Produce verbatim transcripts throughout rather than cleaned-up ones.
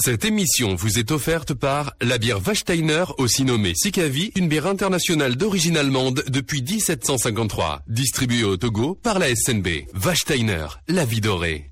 Cette émission vous est offerte par la bière Wachsteiner, aussi nommée Sikavi, une bière internationale d'origine allemande depuis dix-sept cent cinquante-trois. Distribuée au Togo par la S N B. Wachsteiner, la vie dorée.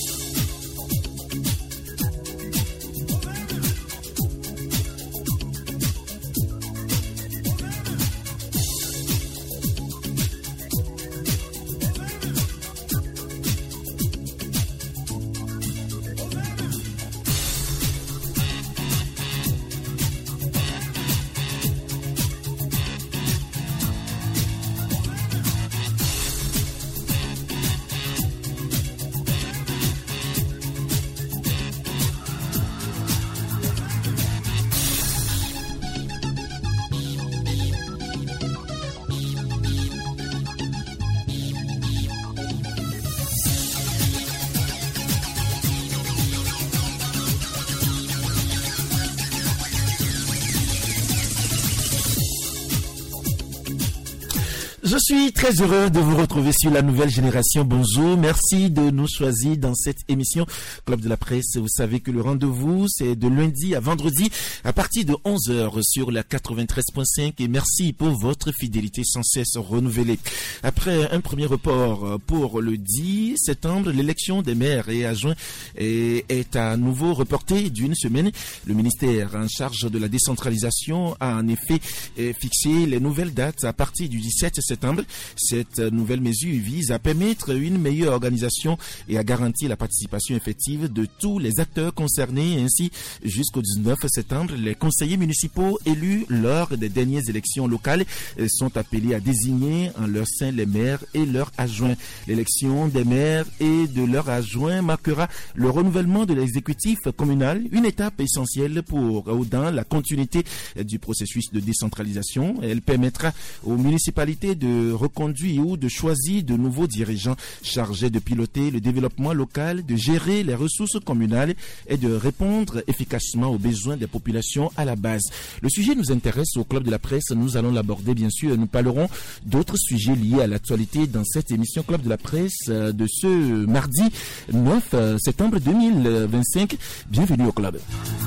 Je suis très heureux de vous retrouver sur la nouvelle génération. Bonjour, merci de nous choisir dans cette émission Club de la Presse. Vous savez que le rendez-vous, c'est de lundi à vendredi à partir de onze heures sur la quatre-vingt-treize point cinq et merci pour votre fidélité sans cesse renouvelée. Après un premier report pour le dix septembre, l'élection des maires et adjoints est, est à nouveau reportée d'une semaine. Le ministère en charge de la décentralisation a en effet fixé les nouvelles dates à partir du dix-sept septembre. Cette nouvelle mesure vise à permettre une meilleure organisation et à garantir la participation effective de tous les acteurs concernés. Ainsi, jusqu'au dix-neuf septembre, les conseillers municipaux élus lors des dernières élections locales sont appelés à désigner en leur sein les maires et leurs adjoints. L'élection des maires et de leurs adjoints marquera le renouvellement de l'exécutif communal, une étape essentielle pour dans la continuité du processus de décentralisation. Elle permettra aux municipalités de de reconduire ou de choisir de nouveaux dirigeants chargés de piloter le développement local, de gérer les ressources communales et de répondre efficacement aux besoins des populations à la base. Le sujet nous intéresse au Club de la Presse. Nous allons l'aborder, bien sûr. Nous parlerons d'autres sujets liés à l'actualité dans cette émission Club de la Presse de ce mardi neuf septembre deux mille vingt-cinq. Bienvenue au Club.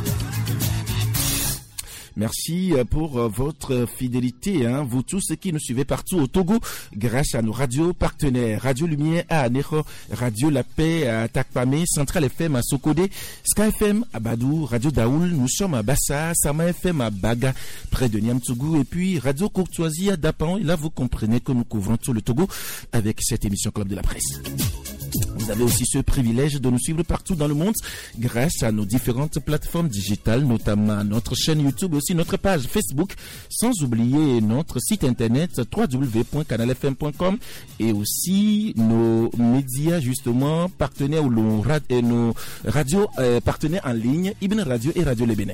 Merci pour votre fidélité, hein, vous tous qui nous suivez partout au Togo, grâce à nos radios partenaires, Radio Lumière à Anejo, Radio La Paix à Takpame, Central F M à Sokodé, Sky F M à Badou, Radio Daoul, nous sommes à Bassa, Sama F M à Baga, près de Niamtougou, et puis Radio Courtoisie à Dapan. Et là, vous comprenez que nous couvrons tout le Togo avec cette émission Club de la Presse. Vous avez aussi ce privilège de nous suivre partout dans le monde grâce à nos différentes plateformes digitales, notamment notre chaîne YouTube et aussi notre page Facebook, sans oublier notre site internet w w w point canal f m point com et aussi nos médias justement partenaires ou nos, rad- et nos radios euh, partenaires en ligne, Ibn Radio et Radio Le Bénin.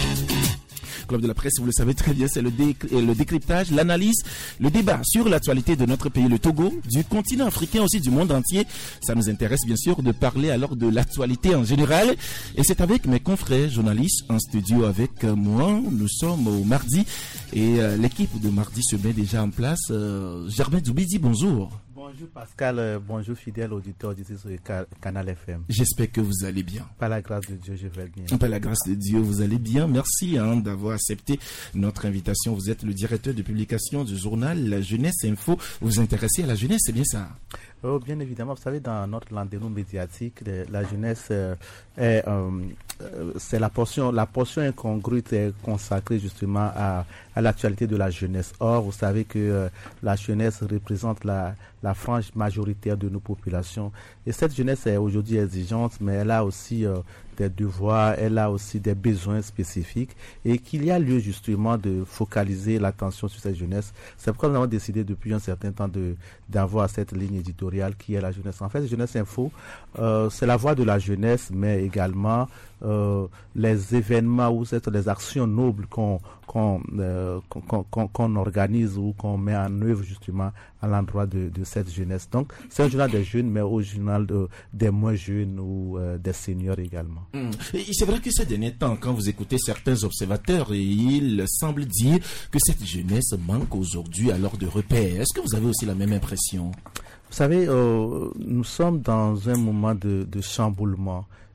Club de la Presse, vous le savez très bien, c'est le, dé- le décryptage, l'analyse, le débat sur l'actualité de notre pays, le Togo, du continent africain, aussi du monde entier. Ça nous intéresse bien sûr de parler alors de l'actualité en général. Et c'est avec mes confrères journalistes en studio avec moi. Nous sommes au mardi et euh, l'équipe de mardi se met déjà en place. Euh, Germain Doubidi, bonjour. Bonjour Pascal, euh, bonjour fidèle auditeur du Canal F M. J'espère que vous allez bien. Par la grâce de Dieu, je vais bien. Par la grâce de Dieu, vous allez bien. Merci hein, d'avoir accepté notre invitation. Vous êtes le directeur de publication du journal La Jeunesse Info. Vous vous intéressez à la jeunesse, c'est bien ça? Oh, bien évidemment, vous savez, dans notre landerneau médiatique, la jeunesse euh, est, euh, c'est la portion, la portion incongrue est consacrée justement à, à l'actualité de la jeunesse. Or, vous savez que euh, la jeunesse représente la, la frange majoritaire de nos populations. Et cette jeunesse est aujourd'hui exigeante, mais elle a aussi euh, des devoirs, elle a aussi des besoins spécifiques et qu'il y a lieu justement de focaliser l'attention sur cette jeunesse. C'est pourquoi nous avons décidé depuis un certain temps de, d'avoir cette ligne éditoriale qui est la jeunesse. En fait, Jeunesse Info, euh, c'est la voix de la jeunesse, mais également euh, les événements ou les actions nobles qu'on, qu'on, euh, qu'on, qu'on, qu'on organise ou qu'on met en œuvre justement à l'endroit de, de cette jeunesse. Donc, c'est un journal des jeunes, mais au journal de, des moins jeunes ou euh, des seniors également. Mmh. Et c'est vrai que ces derniers temps, quand vous écoutez certains observateurs, il semble dire que cette jeunesse manque aujourd'hui alors de repères. Est-ce que vous avez aussi la même impression? Vous savez, euh, nous sommes dans un moment de, de chamboulement.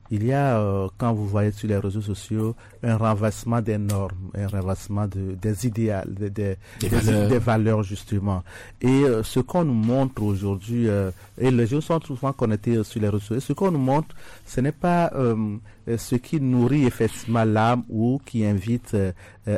il y a, euh, quand vous voyez sur les réseaux sociaux, un renversement des normes, un renversement de, des idéaux, des, des, des, valeurs. des valeurs justement. Et euh, ce qu'on nous montre aujourd'hui, euh, et les gens sont souvent connectés sur les réseaux sociaux, ce qu'on nous montre, ce n'est pas euh, ce qui nourrit effectivement l'âme ou qui invite euh,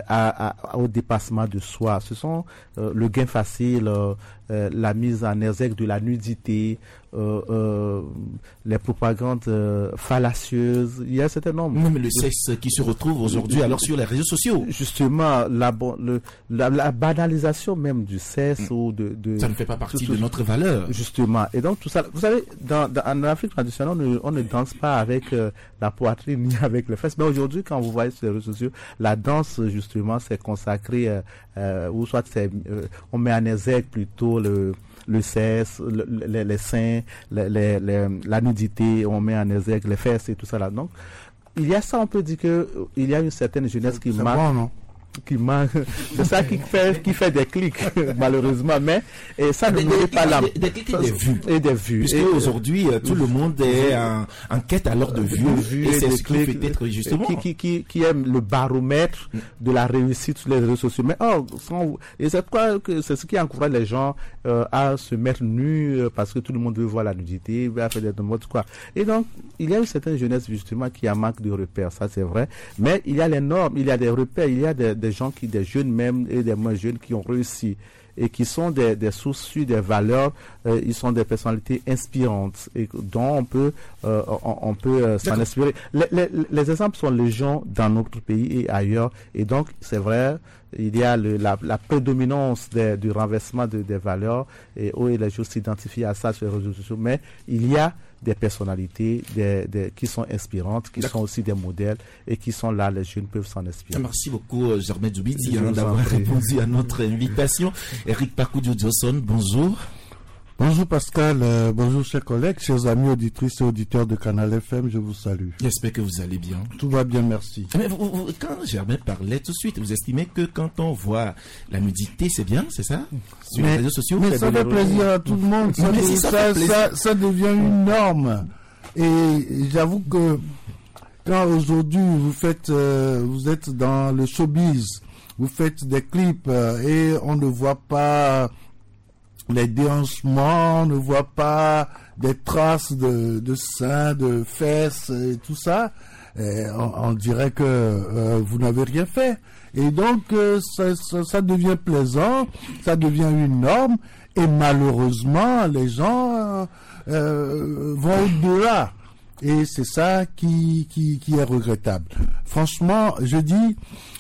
à, à, au dépassement de soi. Ce sont euh, le gain facile, euh, euh, la mise en exergue de la nudité, euh, euh, les propagandes euh, fallacieuses. Il y a un certain nombre. Même le sexe qui se retrouve aujourd'hui alors sur les réseaux sociaux. Justement, la, le, la, la banalisation même du sexe mmh. ou de, de... Ça ne fait pas partie tout, de notre valeur. Justement. Et donc tout ça, vous savez, dans, dans, en Afrique traditionnelle, on ne, on ne danse pas avec euh, la poitrine ni avec les fesses. Mais aujourd'hui, quand vous voyez sur les réseaux sociaux, la danse, justement, c'est consacré, euh, euh, ou soit c'est, euh, on met en exergue plutôt le... le sexe, le, les, les seins, les, les, les, la nudité, on met en exergue les fesses et tout ça là. Donc, il y a ça, on peut dire que il y a une certaine jeunesse qui c'est manque. Bon, non? qui manque. C'est ça qui fait, qui fait des clics, malheureusement. Mais et ça ne nourrit pas l'âme. Des clics et des vues. Et des vues. Puisque aujourd'hui, tout le monde est en, en quête alors de vues. De vues et c'est et ce qui peut être justement. Qui, qui, qui, qui aime le baromètre de la réussite sur les réseaux sociaux. Mais oh, sans, et c'est quoi que c'est ce qui encourage les gens euh, à se mettre nus euh, parce que tout le monde veut voir la nudité, veut faire des modes quoi. Et donc, il y a une certaine jeunesse justement qui a manque de repères, ça c'est vrai. Mais il y a les normes, il y a des repères, il y a des, des gens qui, des jeunes même et des moins jeunes qui ont réussi et qui sont des, des sources, des valeurs, euh, ils sont des personnalités inspirantes et dont on peut, euh, on, on peut euh, s'en inspirer. Les, les, les exemples sont légion dans notre pays et ailleurs, et donc c'est vrai, il y a le, la, la prédominance des, du renversement de, des valeurs et où les gens s'identifient à ça sur les réseaux sociaux, mais il y a des personnalités des, des, qui sont inspirantes, qui sont aussi des modèles et qui sont là, les jeunes peuvent s'en inspirer. Merci beaucoup Germain Djoubidi hein, d'avoir répondu à notre invitation. Eric Pakoudou-Johnson, bonjour. Bonjour Pascal, euh, bonjour chers collègues, chers amis auditrices et auditeurs de Canal F M, je vous salue. J'espère que vous allez bien. Tout va bien, merci. Mais vous, vous, quand Germain parlait tout de suite, vous estimez que quand on voit la nudité, c'est bien, c'est ça? Sur mais, les réseaux sociaux. Mais ça fait plaisir à tout le monde, ça, de, ça, ça, ça, ça devient une norme. Et j'avoue que quand aujourd'hui vous faites, euh, vous êtes dans le showbiz, vous faites des clips euh, et on ne voit pas les déhanchements, on ne voit pas des traces de, de seins, de fesses et tout ça, et on, on dirait que euh, vous n'avez rien fait. Et donc euh, ça, ça, ça devient plaisant, ça devient une norme, et malheureusement les gens euh, vont au-delà. Et c'est ça qui, qui, qui est regrettable. Franchement, je dis,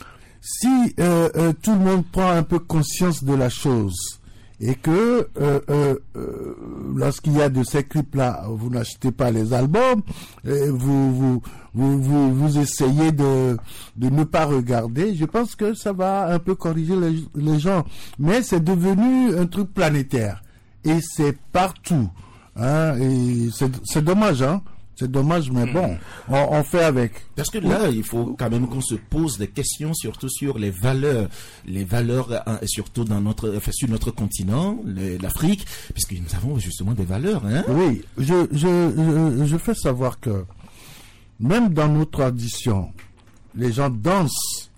si euh, euh, tout le monde prend un peu conscience de la chose, et que euh, euh, euh, lorsqu'il y a de ces clips-là, vous n'achetez pas les albums, et vous, vous, vous, vous, vous essayez de, de ne pas regarder, je pense que ça va un peu corriger les, les gens. Mais c'est devenu un truc planétaire. Et c'est partout. Hein, et c'est, c'est dommage, hein. C'est dommage, mais bon, on, on fait avec. Parce que là, il faut quand même qu'on se pose des questions, surtout sur les valeurs, les valeurs, hein, surtout dans notre, enfin, sur notre continent, le, l'Afrique, puisque nous avons justement des valeurs. Hein? Oui, je, je, je, je fais savoir que même dans nos traditions, les gens dansent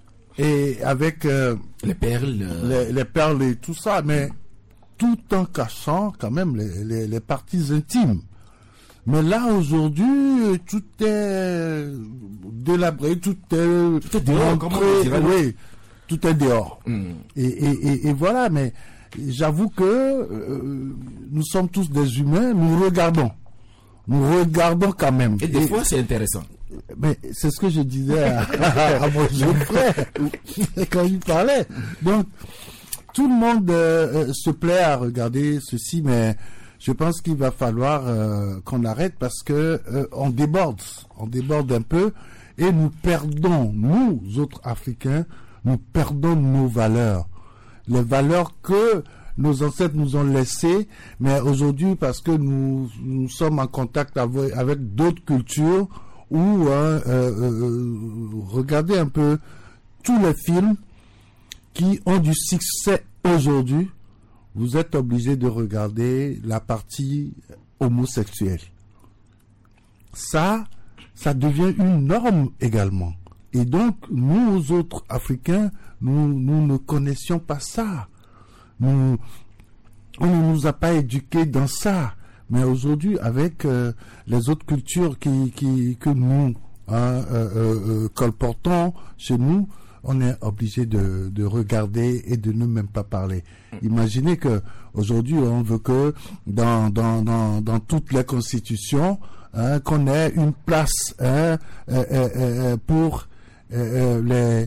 et avec euh, les perles, euh... les, les perles et tout ça, mais tout en cachant quand même les, les, les parties intimes. Mais là, aujourd'hui, tout est délabré, tout est, tout est dehors, comment on dirait, oui, tout est dehors. Mm. Et, et, et, et voilà, mais j'avoue que euh, nous sommes tous des humains, nous regardons. Nous regardons quand même. Et des et, fois, c'est intéressant. Mais c'est ce que je disais à, à, à mon jeune frère quand il parlait. Donc, tout le monde euh, se plaît à regarder ceci, mais je pense qu'il va falloir euh, qu'on arrête parce que euh, on déborde, on déborde un peu et nous perdons, nous autres Africains, nous perdons nos valeurs, les valeurs que nos ancêtres nous ont laissées, mais aujourd'hui parce que nous, nous sommes en contact avec, avec d'autres cultures où hein, euh, euh, regardez un peu tous les films qui ont du succès aujourd'hui. Vous êtes obligé de regarder la partie homosexuelle. Ça, ça devient une norme également. Et donc, nous autres Africains, nous, nous ne connaissions pas ça. Nous, on ne nous a pas éduqués dans ça. Mais aujourd'hui, avec euh, les autres cultures qui, qui, que nous hein, euh, euh, colportons chez nous, on est obligé de, de regarder et de ne même pas parler. Imaginez que aujourd'hui, on veut que dans, dans, dans, dans toutes les constitutions, hein, qu'on ait une place hein, euh, euh, euh, pour euh, les,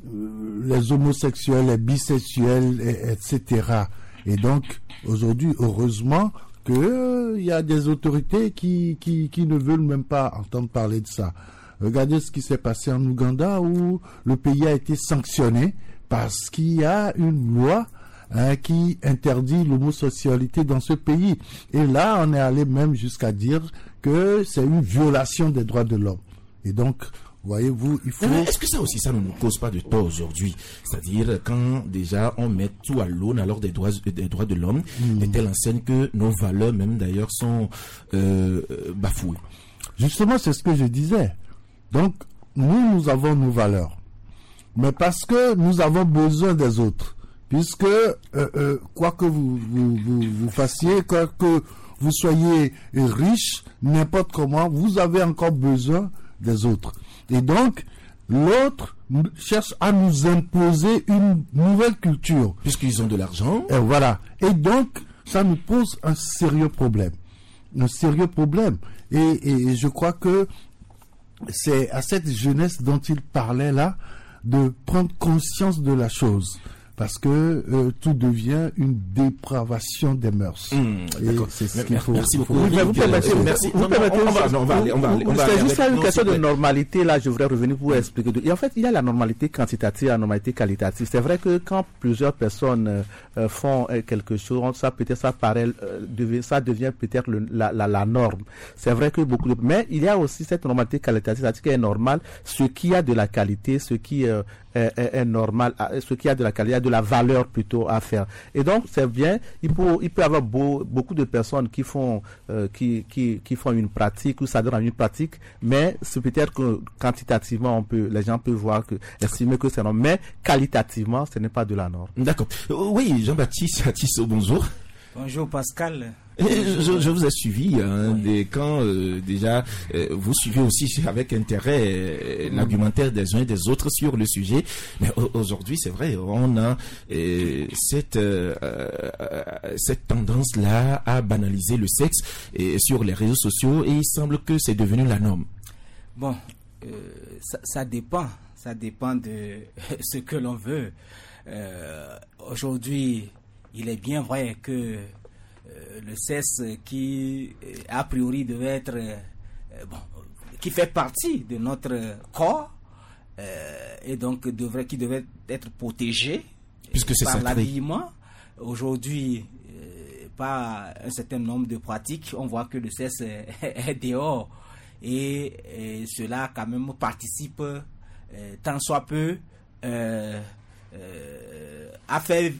les homosexuels, les bisexuels, et, etc. Et donc, aujourd'hui, heureusement, qu'il euh, y a des autorités qui, qui, qui ne veulent même pas entendre parler de ça. Regardez ce qui s'est passé en Ouganda où le pays a été sanctionné parce qu'il y a une loi hein, qui interdit l'homosexualité dans ce pays. Et là, on est allé même jusqu'à dire que c'est une violation des droits de l'homme. Et donc, voyez-vous, il faut... Est-ce que ça aussi, ça ne nous cause pas de tort aujourd'hui? C'est-à-dire, quand déjà on met tout à l'aune alors des droits, des droits de l'homme, mmh. de telle enseigne que nos valeurs même d'ailleurs sont euh, bafouées. Justement, c'est ce que je disais. Donc, nous, nous avons nos valeurs. Mais parce que nous avons besoin des autres. Puisque, euh, euh, quoi que vous, vous, vous, vous fassiez, quoi que vous soyez riche, n'importe comment, vous avez encore besoin des autres. Et donc, l'autre cherche à nous imposer une nouvelle culture. Puisqu'ils ont de l'argent. Et voilà. Et donc, ça nous pose un sérieux problème. Un sérieux problème. Et, et je crois que c'est à cette jeunesse dont il parlait là de prendre conscience de la chose. Parce que euh, tout devient une dépravation des mœurs. Mmh, et c'est ce qu'il faut. Merci beaucoup. Oui, mais vous permettez, merci. Vous permettez, on va, on va aller, on va aller. C'est juste une question de normalité. Là, je voudrais revenir pour vous expliquer. Et en fait, il y a la normalité quantitative et la normalité qualitative. C'est vrai que quand plusieurs personnes euh, font quelque chose, ça peut-être ça paraît, euh, devient, ça devient peut-être le, la, la, la norme. C'est vrai que beaucoup de, mais il y a aussi cette normalité qualitative, c'est-à-dire qu'il est normal, ce qui a de la qualité, ce qui euh, est, est, est normal, ce qui a de la qualité, de la valeur plutôt à faire. Et donc c'est bien, il peut il peut y avoir beau, beaucoup de personnes qui font euh, qui, qui qui font une pratique ou s'adonnent à une pratique, mais c'est peut-être que quantitativement on peut les gens peuvent voir que estimer que c'est normal, mais qualitativement ce n'est pas de la norme. D'accord. Oui, Jean-Baptiste Atisso, bonjour. Bonjour Pascal. Je, je vous ai suivi hein, oui. des, quand euh, déjà euh, vous suivez aussi avec intérêt euh, l'argumentaire des uns et des autres sur le sujet. Mais aujourd'hui, c'est vrai, on a euh, cette euh, euh, cette tendance là à banaliser le sexe et sur les réseaux sociaux et il semble que c'est devenu la norme. Bon, euh, ça, ça dépend, ça dépend de ce que l'on veut. Euh, aujourd'hui, il est bien vrai que Euh, le sexe qui euh, a priori devait être euh, bon, qui fait partie de notre corps euh, et donc devrait qui devait être protégé puisque c'est par sacré. L'habillement. Aujourd'hui euh, par un certain nombre de pratiques on voit que le sexe est, est dehors et, et cela quand même participe euh, tant soit peu euh, euh, à faire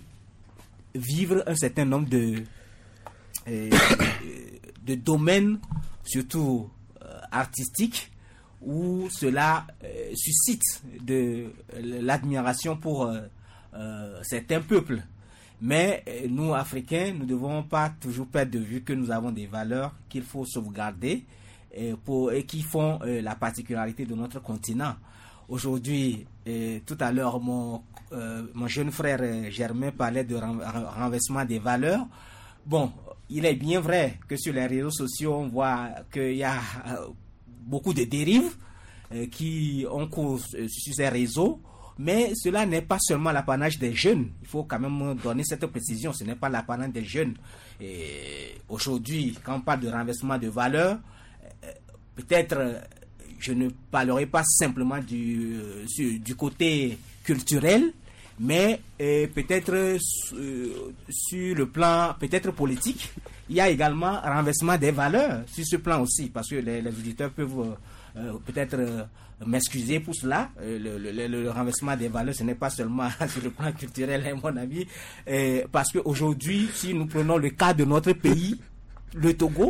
vivre un certain nombre de de domaines surtout euh, artistiques où cela euh, suscite de euh, l'admiration pour euh, euh, certains peuples. Mais euh, nous Africains, nous ne devons pas toujours perdre de vue que nous avons des valeurs qu'il faut sauvegarder et, pour, et qui font euh, la particularité de notre continent. Aujourd'hui, euh, tout à l'heure, mon, euh, mon jeune frère euh, Germain parlait de ren- renversement des valeurs. Bon, il est bien vrai que sur les réseaux sociaux, on voit qu'il y a euh, beaucoup de dérives euh, qui ont cours euh, sur ces réseaux, mais cela n'est pas seulement l'apanage des jeunes. Il faut quand même donner cette précision, ce n'est pas l'apanage des jeunes. Et aujourd'hui, quand on parle de renversement de valeurs, euh, peut-être euh, je ne parlerai pas simplement du, euh, sur, du côté culturel, mais euh, peut-être euh, sur le plan peut-être politique, il y a également renversement des valeurs sur ce plan aussi, parce que les, les auditeurs peuvent euh, peut-être euh, m'excuser pour cela. Euh, le, le, le renversement des valeurs, ce n'est pas seulement sur le plan culturel, à mon avis, euh, parce qu'aujourd'hui, si nous prenons le cas de notre pays, le Togo,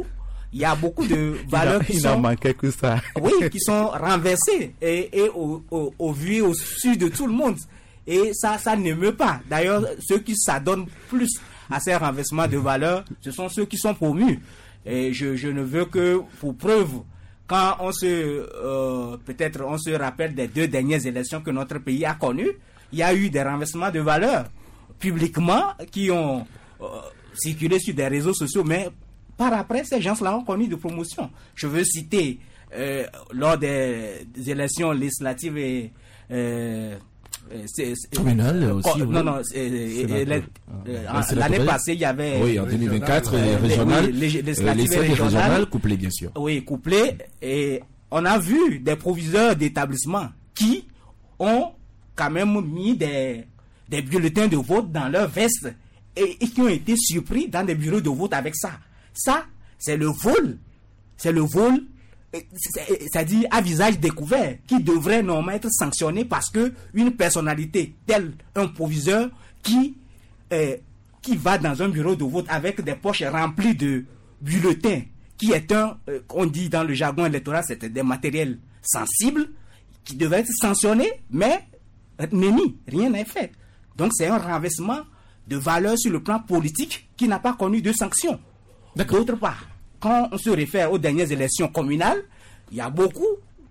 il y a beaucoup de valeurs qui il sont, n'en manquait que ça. oui, qui sont renversées et, et au, au, au vu et au su de tout le monde. Et ça, ça n'émeut pas. D'ailleurs, ceux qui s'adonnent plus à ces renversements de valeurs, ce sont ceux qui sont promus. Et je, je ne veux que, pour preuve, quand on se, euh, peut-être on se rappelle des deux dernières élections que notre pays a connues, il y a eu des renversements de valeurs publiquement qui ont euh, circulé sur des réseaux sociaux, mais par après, ces gens-là ont connu de promotion. Je veux citer, euh, lors des, des élections législatives et euh, C'est, c'est, communal euh, aussi. Oh, non, oui. non. C'est, c'est, c'est, ah, l'année passée, il y avait. Oui, en deux mille vingt-quatre, les régionales, oui, les, les, les, les régionales couplées, bien sûr. Oui, couplées. Et on a vu des proviseurs d'établissements qui ont quand même mis des, des bulletins de vote dans leur veste et, et qui ont été surpris dans des bureaux de vote avec ça. Ça, c'est le vol. C'est le vol. C'est-à-dire à visage découvert, qui devrait normalement être sanctionné parce que une personnalité telle un proviseur qui euh, qui va dans un bureau de vote avec des poches remplies de bulletins, qui est un, euh, on dit dans le jargon électoral, c'est des matériels sensibles, qui devrait être sanctionné, mais nenni, rien n'est fait. Donc c'est un renversement de valeur sur le plan politique qui n'a pas connu de sanctions. D'autre part, quand on se réfère aux dernières élections communales, il y a beaucoup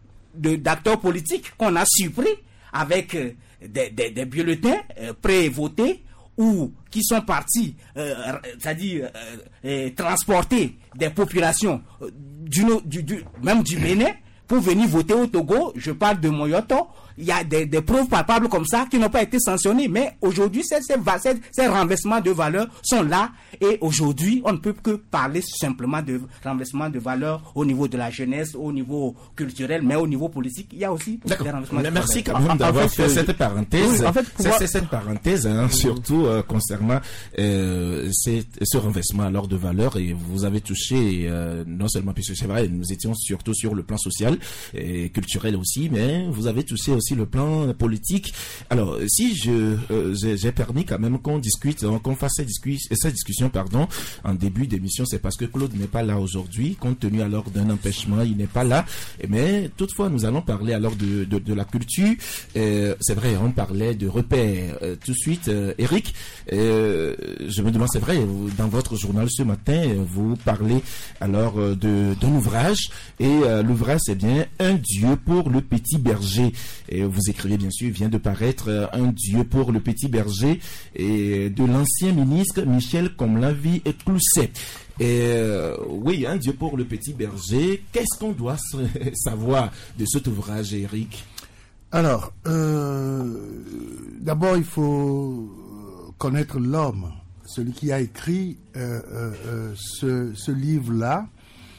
de, d'acteurs politiques qu'on a surpris avec euh, des, des, des bulletins euh, pré-votés ou qui sont partis, euh, c'est-à-dire euh, euh, transporter des populations euh, du, du, du, même du Bénin pour venir voter au Togo. Je parle de Moyoto. Il y a des, des preuves palpables comme ça qui n'ont pas été sanctionnées. Mais aujourd'hui, ces, ces, ces, ces renversements de valeurs sont là. Et aujourd'hui, on ne peut que parler simplement de renversement de valeurs au niveau de la jeunesse, au niveau culturel, mais au niveau politique, il y a aussi D'accord. des renversements de valeurs. Merci quand même d'avoir en fait, fait cette parenthèse. Oui, en fait, pouvoir... c'est, c'est cette parenthèse, hein, surtout euh, concernant euh, c'est, ce renversement alors de valeurs. Et vous avez touché, euh, non seulement, puisque c'est vrai, nous étions surtout sur le plan social et culturel aussi, mais vous avez touché aussi le plan politique. Alors, si je euh, j'ai, j'ai permis quand même qu'on discute, qu'on fasse cette, discu- cette discussion, pardon, en début d'émission, c'est parce que Claude n'est pas là aujourd'hui, compte tenu alors d'un empêchement, il n'est pas là. Mais toutefois, nous allons parler alors de de, de la culture. Euh, c'est vrai, on parlait de repères. Euh, tout de suite, euh, Eric, euh, je me demande, c'est vrai, vous, dans votre journal ce matin, vous parlez alors euh, de d'un ouvrage et euh, l'ouvrage c'est bien Un Dieu pour le petit berger. Et vous écrivez bien sûr, vient de paraître euh, Un Dieu pour le petit berger et de l'ancien ministre Michel Komlavi et Clousset. Et euh, oui, Un Dieu pour le petit berger. Qu'est-ce qu'on doit savoir de cet ouvrage, Eric? Alors, euh, d'abord, il faut connaître l'homme, celui qui a écrit euh, euh, ce, ce livre-là.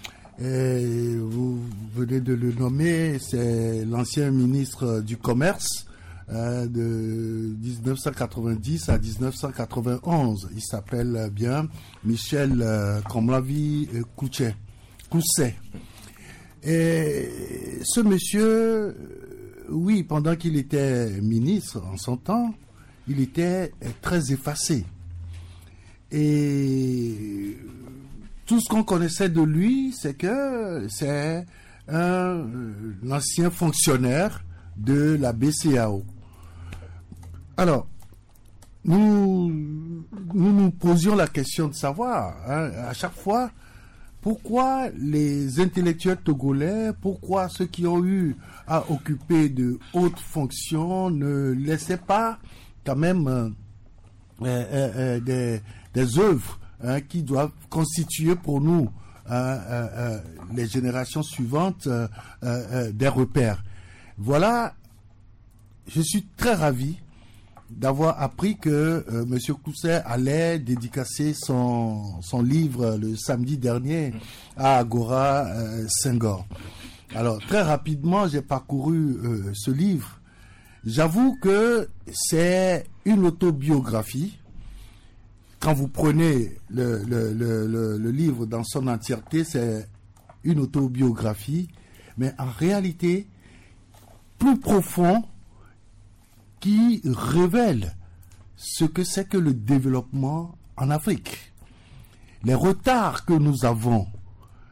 Et vous venez de le nommer, c'est l'ancien ministre du Commerce euh, de dix-neuf cent quatre-vingt-dix à dix-neuf cent quatre-vingt-onze. Il s'appelle bien Michel euh, Komlavi Clousset. Clousset. Et ce monsieur, oui, pendant qu'il était ministre en son temps, il était très effacé. Et tout ce qu'on connaissait de lui, c'est que c'est un, un ancien fonctionnaire de la B C A O. Alors, nous nous, nous posions la question de savoir, hein, à chaque fois, pourquoi les intellectuels togolais, pourquoi ceux qui ont eu à occuper de hautes fonctions ne laissaient pas quand même euh, euh, euh, des, des œuvres Hein, qui doivent constituer pour nous euh, euh, euh, les générations suivantes euh, euh, des repères. Voilà, je suis très ravi d'avoir appris que euh, M. Clousset allait dédicacer son, son livre le samedi dernier à Agora euh, Senghor. Alors, très rapidement, j'ai parcouru euh, ce livre. J'avoue que c'est une autobiographie. Quand vous prenez le, le, le, le, le livre dans son entièreté, c'est une autobiographie, mais en réalité, plus profond, qui révèle ce que c'est que le développement en Afrique. Les retards que nous avons,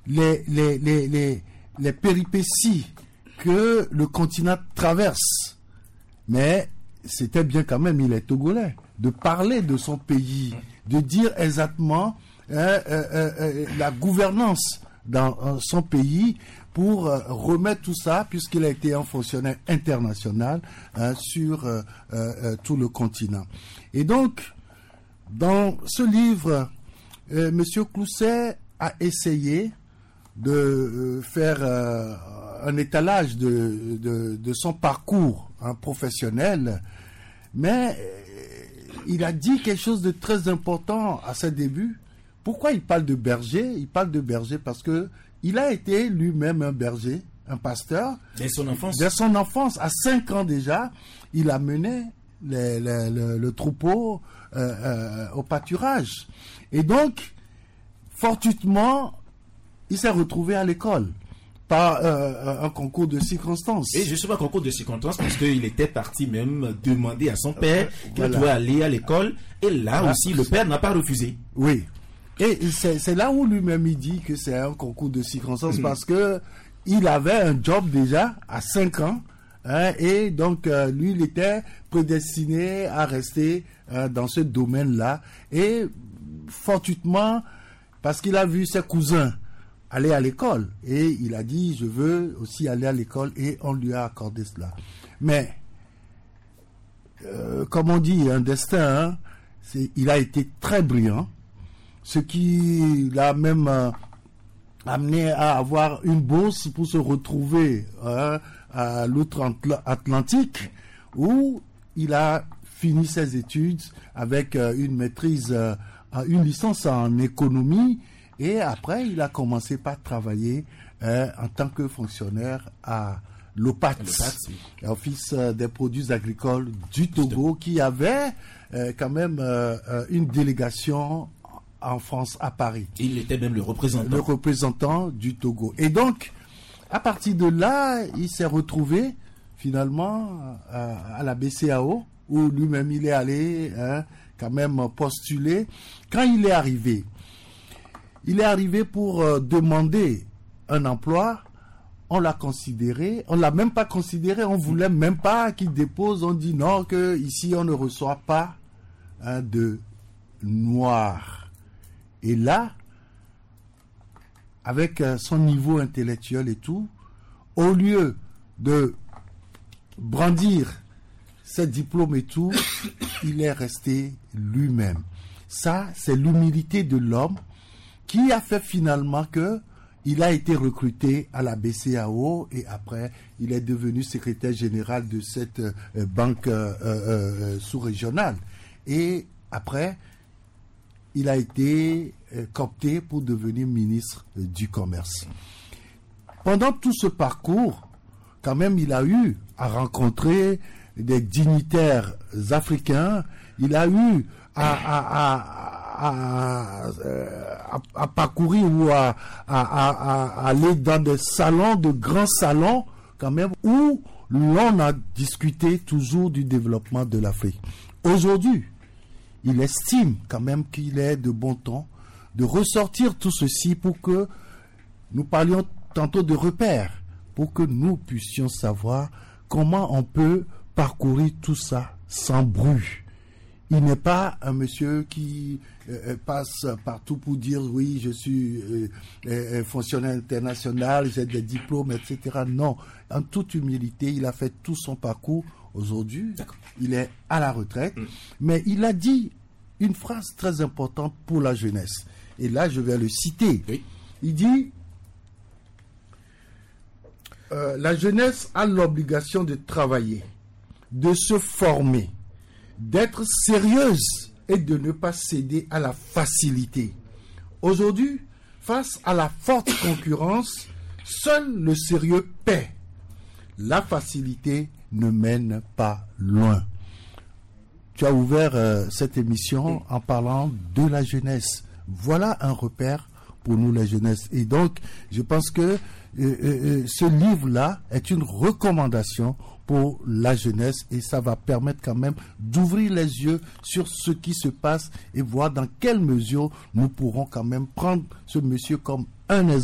les, les, les, les, les péripéties que le continent traverse. Mais c'était bien quand même, il est togolais, de parler de son pays, de dire exactement hein, euh, euh, euh, la gouvernance dans euh, son pays pour euh, remettre tout ça, puisqu'il a été un fonctionnaire international hein, sur euh, euh, tout le continent. Et donc, dans ce livre, euh, M. Clousset a essayé de euh, faire euh, un étalage de, de, de son parcours hein, professionnel, mais euh, il a dit quelque chose de très important à ses débuts. Pourquoi il parle de berger? Il parle de berger parce que il a été lui-même un berger, un pasteur. Dès son enfance. Dès son enfance, à cinq ans déjà, il a mené les, les, le, le troupeau euh, euh, au pâturage. Et donc, fortuitement, il s'est retrouvé à l'école par euh, un concours de circonstances. Et justement, un concours de circonstances, parce qu'il était parti même demander à son père qu'il voilà. doit aller à l'école. Et là ah, aussi, le père n'a pas refusé. Oui. Et c'est, c'est là où lui-même il dit que c'est un concours de circonstances mmh. parce que il avait un job déjà à cinq ans hein, et donc euh, lui il était prédestiné à rester euh, dans ce domaine-là et fortuitement parce qu'il a vu ses cousins aller à l'école et il a dit je veux aussi aller à l'école et on lui a accordé cela. Mais euh, comme on dit un destin, hein, c'est, il a été très brillant. Ce qui l'a même euh, amené à avoir une bourse pour se retrouver hein, à l'outre-Atlantique, où il a fini ses études avec euh, une maîtrise, euh, une licence en économie, et après il a commencé par travailler euh, en tant que fonctionnaire à l'O P A T, oui. Office des produits agricoles du Togo, qui avait euh, quand même euh, une délégation en France, à Paris. Il était même le représentant. Le représentant du Togo. Et donc, à partir de là, il s'est retrouvé finalement à, à la B C A O, où lui-même il est allé hein, quand même postuler. Quand il est arrivé, il est arrivé pour euh, demander un emploi. On l'a considéré, on l'a même pas considéré, on voulait même pas qu'il dépose. On dit non, que ici on ne reçoit pas hein, de noirs. Et là, avec euh, son niveau intellectuel et tout, au lieu de brandir ses diplômes et tout, il est resté lui-même. Ça, c'est l'humilité de l'homme qui a fait finalement que il a été recruté à la B C A O et après, il est devenu secrétaire général de cette euh, banque euh, euh, sous-régionale. Et après, il a été euh, coopté pour devenir ministre euh, du Commerce. Pendant tout ce parcours, quand même, il a eu à rencontrer des dignitaires africains, il a eu à, à, à, à, à, à parcourir ou à, à, à, à aller dans des salons, de grands salons, quand même, où l'on a discuté toujours du développement de l'Afrique. Aujourd'hui, il estime quand même qu'il est de bon ton de ressortir tout ceci pour que nous parlions tantôt de repères, pour que nous puissions savoir comment on peut parcourir tout ça sans bruit. Il n'est pas un monsieur qui euh, passe partout pour dire oui, je suis euh, euh, fonctionnaire international, j'ai des diplômes, et cetera. Non, en toute humilité, il a fait tout son parcours. Aujourd'hui, il est à la retraite, mmh. mais il a dit une phrase très importante pour la jeunesse. Et là, je vais le citer. Oui. Il dit euh, la jeunesse a l'obligation de travailler, de se former, d'être sérieuse et de ne pas céder à la facilité. Aujourd'hui, face à la forte concurrence, seul le sérieux paie. La facilité ne mène pas loin. Tu as ouvert euh, cette émission en parlant de la jeunesse. Voilà un repère pour nous, la jeunesse. Et donc, je pense que euh, euh, ce livre-là est une recommandation pour la jeunesse et ça va permettre quand même d'ouvrir les yeux sur ce qui se passe et voir dans quelle mesure nous pourrons quand même prendre ce monsieur comme un exemple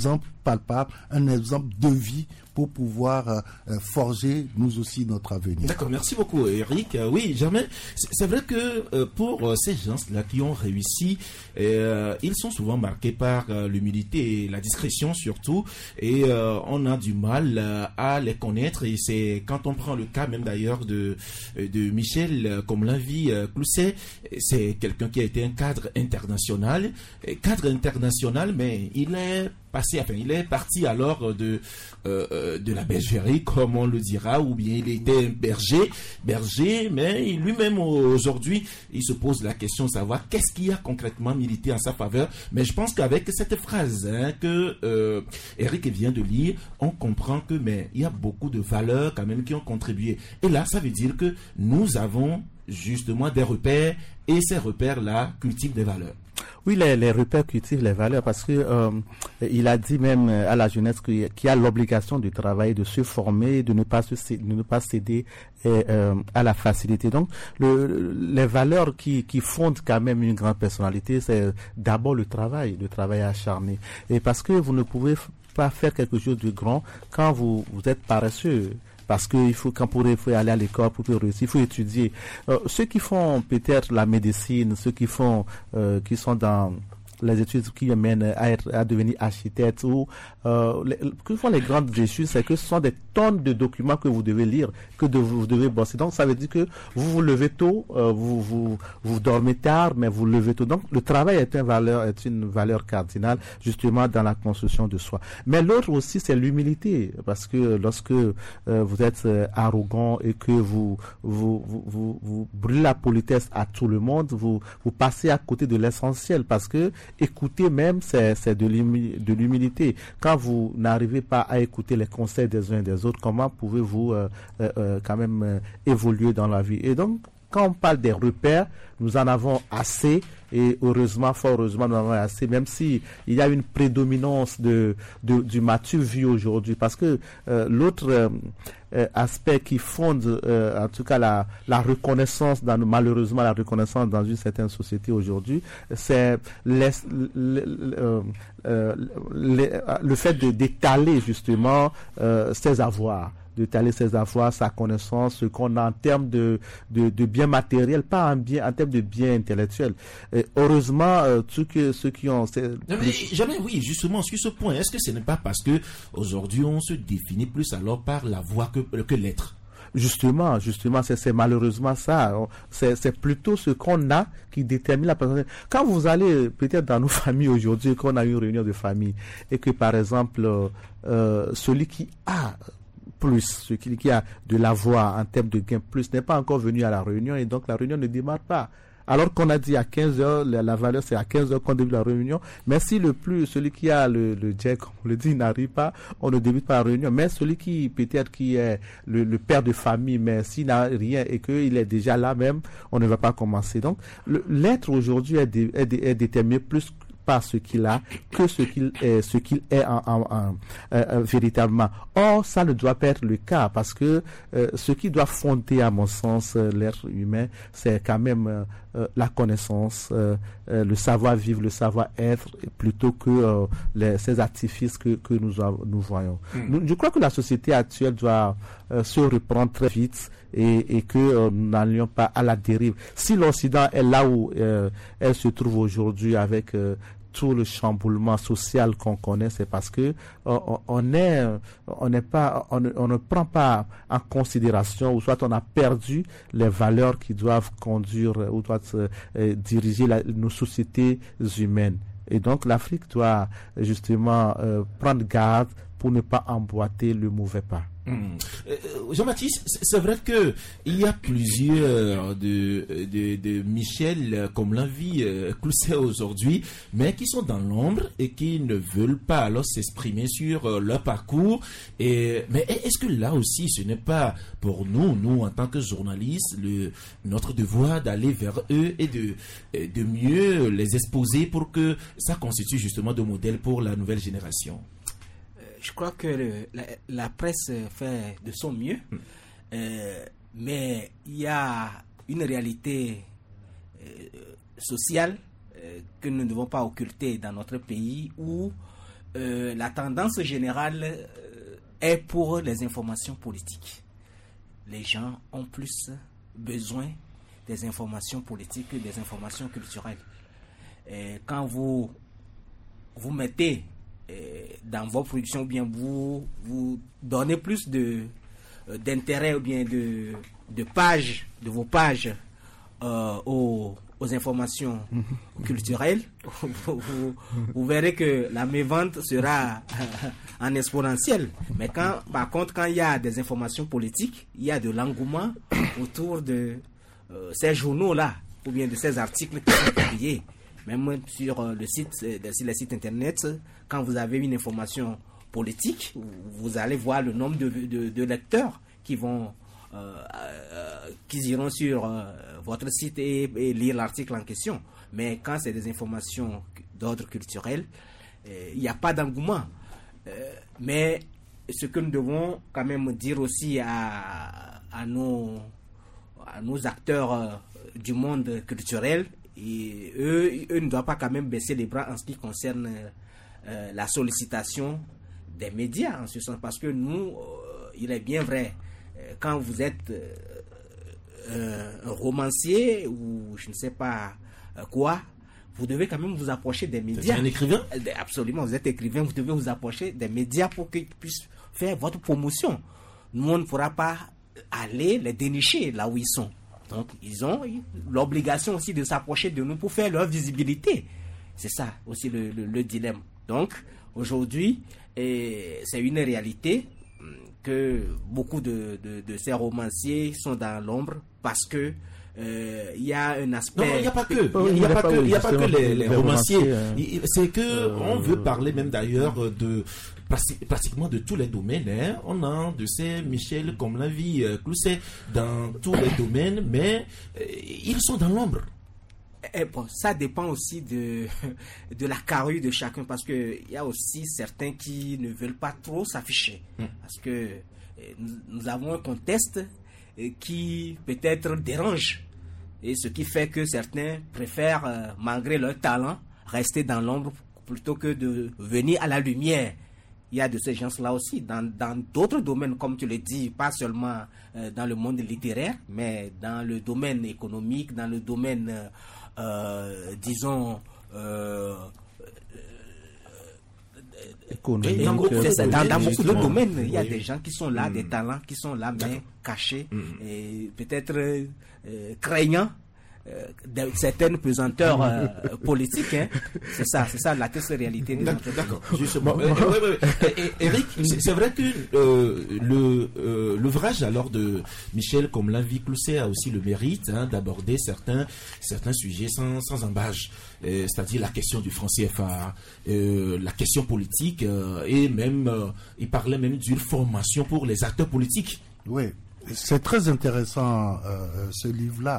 palpable, un exemple de vie pour pouvoir euh, euh, forger nous aussi notre avenir. D'accord, merci beaucoup Eric. Euh, oui, Germain, c'est, c'est vrai que euh, pour euh, ces gens-là qui ont réussi, euh, ils sont souvent marqués par euh, l'humilité et la discrétion surtout, et euh, on a du mal euh, à les connaître, et c'est quand on prend le cas même d'ailleurs de, de Michel euh, Komlanvi euh, Clousset, c'est quelqu'un qui a été un cadre international, cadre international, mais il est passé, enfin, il est parti alors de euh, de la bergerie, comme on le dira, ou bien il était berger, berger, mais lui-même aujourd'hui, il se pose la question de savoir qu'est-ce qui a concrètement milité en sa faveur. Mais je pense qu'avec cette phrase hein, que euh, Eric vient de lire, on comprend que mais il y a beaucoup de valeurs quand même qui ont contribué. Et là, ça veut dire que nous avons justement des repères, et ces repères-là cultivent des valeurs. Oui, les, les repères cultivent les valeurs, parce que euh, il a dit même à la jeunesse qu'il y a l'obligation de travailler, de se former, de ne pas se, de ne pas céder et, euh, à la facilité. Donc, le, les valeurs qui, qui fondent quand même une grande personnalité, c'est d'abord le travail, le travail acharné. Et parce que vous ne pouvez pas faire quelque chose de grand quand vous, vous êtes paresseux. Parce que il faut, quand pour il faut aller à l'école pour réussir, il faut étudier. Euh, ceux qui font peut-être la médecine, ceux qui font, euh, qui sont dans les études qui mènent à être, à devenir architecte, ou euh, les, que font les grandes études, c'est que ce sont des tonnes de documents que vous devez lire, que de, vous devez bosser. Donc ça veut dire que vous vous levez tôt, euh, vous, vous vous dormez tard, mais vous levez tôt. Donc le travail est une valeur, est une valeur cardinale justement dans la construction de soi. Mais l'autre aussi, c'est l'humilité, parce que lorsque euh, vous êtes euh, arrogant et que vous vous, vous vous vous brûlez la politesse à tout le monde, vous vous passez à côté de l'essentiel, parce que écouter même, c'est, c'est de, l'humi- de l'humilité. Quand vous n'arrivez pas à écouter les conseils des uns et des autres, comment pouvez-vous euh, euh, quand même euh, évoluer dans la vie? Et donc, quand on parle des repères, nous en avons assez, et heureusement, fort heureusement, nous en avons assez, même si il y a une prédominance de, de du m'as-tu vu aujourd'hui, parce que euh, l'autre euh, euh, aspect qui fonde, euh, en tout cas la, la reconnaissance, dans, malheureusement la reconnaissance dans une certaine société aujourd'hui, c'est les, les, euh, euh, les, le fait de, d'étaler justement euh, ses avoirs. d'étaler ses avoirs, sa connaissance, ce qu'on a en termes de, de, de biens matériels, pas en, bien, en termes de biens intellectuels. Et heureusement, euh, ceux, que, ceux qui ont... Non, mais jamais, oui, justement, sur ce point, est-ce que ce n'est pas parce que aujourd'hui on se définit plus alors par la voix que, que l'être? Justement, justement, c'est, c'est malheureusement ça. C'est, c'est plutôt ce qu'on a qui détermine la personnalité. Quand vous allez peut-être dans nos familles aujourd'hui, qu'on a une réunion de famille, et que par exemple, euh, celui qui a plus, celui qui a de la voix en termes de gain plus, n'est pas encore venu à la réunion, et donc la réunion ne démarre pas. Alors qu'on a dit à quinze heures, la, la valeur c'est à quinze heures qu'on débute la réunion. Mais si le plus, celui qui a le, le jet, comme on le dit, n'arrive pas, on ne débute pas la réunion. Mais celui qui, peut-être, qui est le, le père de famille, mais s'il n'a rien et qu'il est déjà là même, on ne va pas commencer. Donc, le, l'être aujourd'hui est, dé, est, dé, est déterminé plus par ce qu'il a que ce qu'il est, ce qu'il est en, en, en, euh, véritablement. Or, ça ne doit pas être le cas, parce que euh, ce qui doit fonder, à mon sens, euh, l'être humain, c'est quand même euh, euh, la connaissance, euh, euh, le savoir-vivre, le savoir-être, plutôt que euh, les, ces artifices que, que nous, nous voyons. Mm. Nous, je crois que la société actuelle doit euh, se reprendre très vite, et, et que euh, nous n'allions pas à la dérive. Si l'Occident est là où euh, elle se trouve aujourd'hui, avec euh, tout le chamboulement social qu'on connaît, c'est parce que euh, on est, on n'est pas, on ne, on ne prend pas en considération, ou soit on a perdu les valeurs qui doivent conduire ou doivent euh, diriger la, nos sociétés humaines. Et donc l'Afrique doit justement euh, prendre garde pour ne pas emboîter le mauvais pas. Mmh. Euh, Jean-Baptiste, c'est vrai que il y a plusieurs de, de, de Michel Komlanvi euh, Clousset aujourd'hui, mais qui sont dans l'ombre et qui ne veulent pas alors s'exprimer sur euh, leur parcours. Et, mais est-ce que là aussi, ce n'est pas pour nous, nous en tant que journalistes, le, notre devoir d'aller vers eux et de, de mieux les exposer pour que ça constitue justement de modèle pour la nouvelle génération? Je crois que le, la, la presse fait de son mieux, mmh. euh, mais il y a une réalité euh, sociale euh, que nous ne devons pas occulter dans notre pays, où euh, la tendance générale euh, est pour les informations politiques. Les gens ont plus besoin des informations politiques que des informations culturelles. Et quand vous vous mettez euh, dans vos productions, ou bien vous vous donnez plus de euh, d'intérêt ou bien de de pages, de vos pages euh, aux, aux informations culturelles, vous, vous, vous verrez que la mévente sera en exponentielle. Mais quand, par contre, quand il y a des informations politiques, il y a de l'engouement autour de euh, ces journaux-là, ou bien de ces articles qui sont publiés. Même sur euh, le site, euh, sur les sites internet, quand vous avez une information politique, vous allez voir le nombre de, de, de lecteurs qui vont Euh, euh, qui iront sur euh, votre site et, et lire l'article en question. Mais quand c'est des informations d'ordre culturel, euh, il n'y a pas d'engouement. Euh, mais ce que nous devons quand même dire aussi à, à, nos, à nos acteurs euh, du monde culturel, et eux, eux ne doivent pas quand même baisser les bras en ce qui concerne euh, la sollicitation des médias, en ce sens, parce que nous, euh, il est bien vrai, quand vous êtes euh, euh, un romancier ou je ne sais pas euh, quoi, vous devez quand même vous approcher des médias. Vous êtes un écrivain ? Absolument, vous êtes écrivain, vous devez vous approcher des médias pour qu'ils puissent faire votre promotion. Nous, on ne pourra pas aller les dénicher là où ils sont. Donc, ils ont l'obligation aussi de s'approcher de nous pour faire leur visibilité. C'est ça aussi le, le, le dilemme. Donc, aujourd'hui, et c'est une réalité que beaucoup de, de, de ces romanciers sont dans l'ombre parce que euh, il y a un aspect. Non, il n'y a pas que, il n'y a, a, a pas que, il y a pas que les, les romanciers. romanciers. C'est que euh, on veut parler même d'ailleurs de pratiquement de tous les domaines. Hein. On a de ces Michel comme la vie Clousset dans tous les domaines, mais euh, ils sont dans l'ombre. Et bon, ça dépend aussi de, de la carrure de chacun, parce qu'il y a aussi certains qui ne veulent pas trop s'afficher. Mmh. Parce que nous, nous avons un contexte qui peut-être dérange. Et ce qui fait que certains préfèrent, malgré leur talent, rester dans l'ombre plutôt que de venir à la lumière. Il y a de ces gens-là aussi, dans, dans d'autres domaines, comme tu le dis, pas seulement euh, dans le monde littéraire, mais dans le domaine économique, dans le domaine... Euh, Euh, disons euh, économique, dans, euh, dans, dans beaucoup de domaines, il y a oui. des gens qui sont là, mmh. des talents qui sont là, mais cachés, mmh. et peut-être euh, craignants euh, de certaines pesanteurs euh, politiques. Hein. C'est ça, c'est ça la triste réalité. D'accord, d'accord. Justement, euh, ouais, ouais, ouais. Eric, c'est, c'est vrai que euh, le euh, l'ouvrage alors de Michel comme la vie Clousset a aussi le mérite hein, d'aborder certains certains sujets sans sans embâche, euh, c'est-à-dire la question du franc C F A, euh, la question politique euh, et même euh, il parlait même d'une formation pour les acteurs politiques. Oui, c'est très intéressant euh, ce livre-là.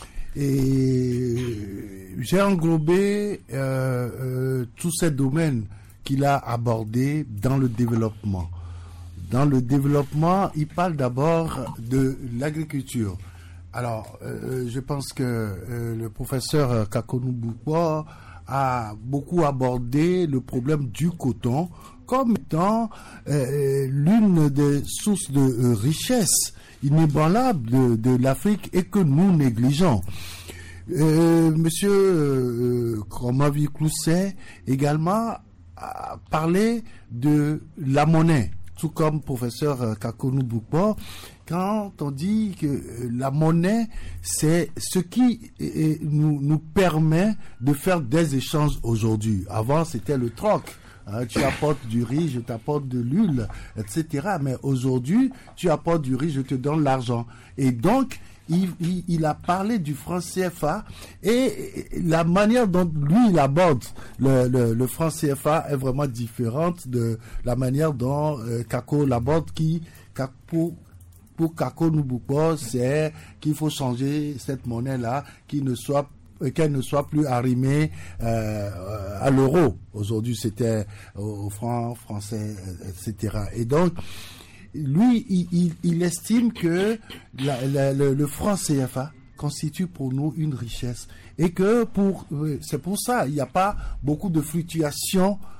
Et j'ai englobé euh, euh, tous ces domaines qu'il a abordés dans le développement. Dans le développement, il parle d'abord de l'agriculture. Alors, euh, je pense que euh, le professeur Kakonou Boukwa a beaucoup abordé le problème du coton comme étant euh, l'une des sources de euh, richesse inébranlable de, de l'Afrique et que nous négligeons. Euh, monsieur euh, Kromavi Clousset également a parlé de la monnaie, tout comme professeur Kakonou Boukwa, quand on dit que la monnaie, c'est ce qui et, nous, nous permet de faire des échanges aujourd'hui. Avant, c'était le troc. Hein, tu apportes du riz, je t'apporte de l'huile, et cetera. Mais aujourd'hui, tu apportes du riz, je te donne l'argent. Et donc, il, il, il a parlé du franc C F A et la manière dont lui, il aborde le, le, le franc C F A est vraiment différente de la manière dont euh, Kako l'aborde, qui, pour, pour Kakonou Boukwa, c'est qu'il faut changer cette monnaie-là, qui ne soit qu'elle ne soit plus arrimée euh, à l'euro. Aujourd'hui, c'était au franc français, et cetera. Et donc, lui, il, il, il estime que la, la, le, le franc C F A constitue pour nous une richesse. Et que pour, c'est pour ça, il n'y a pas beaucoup de fluctuations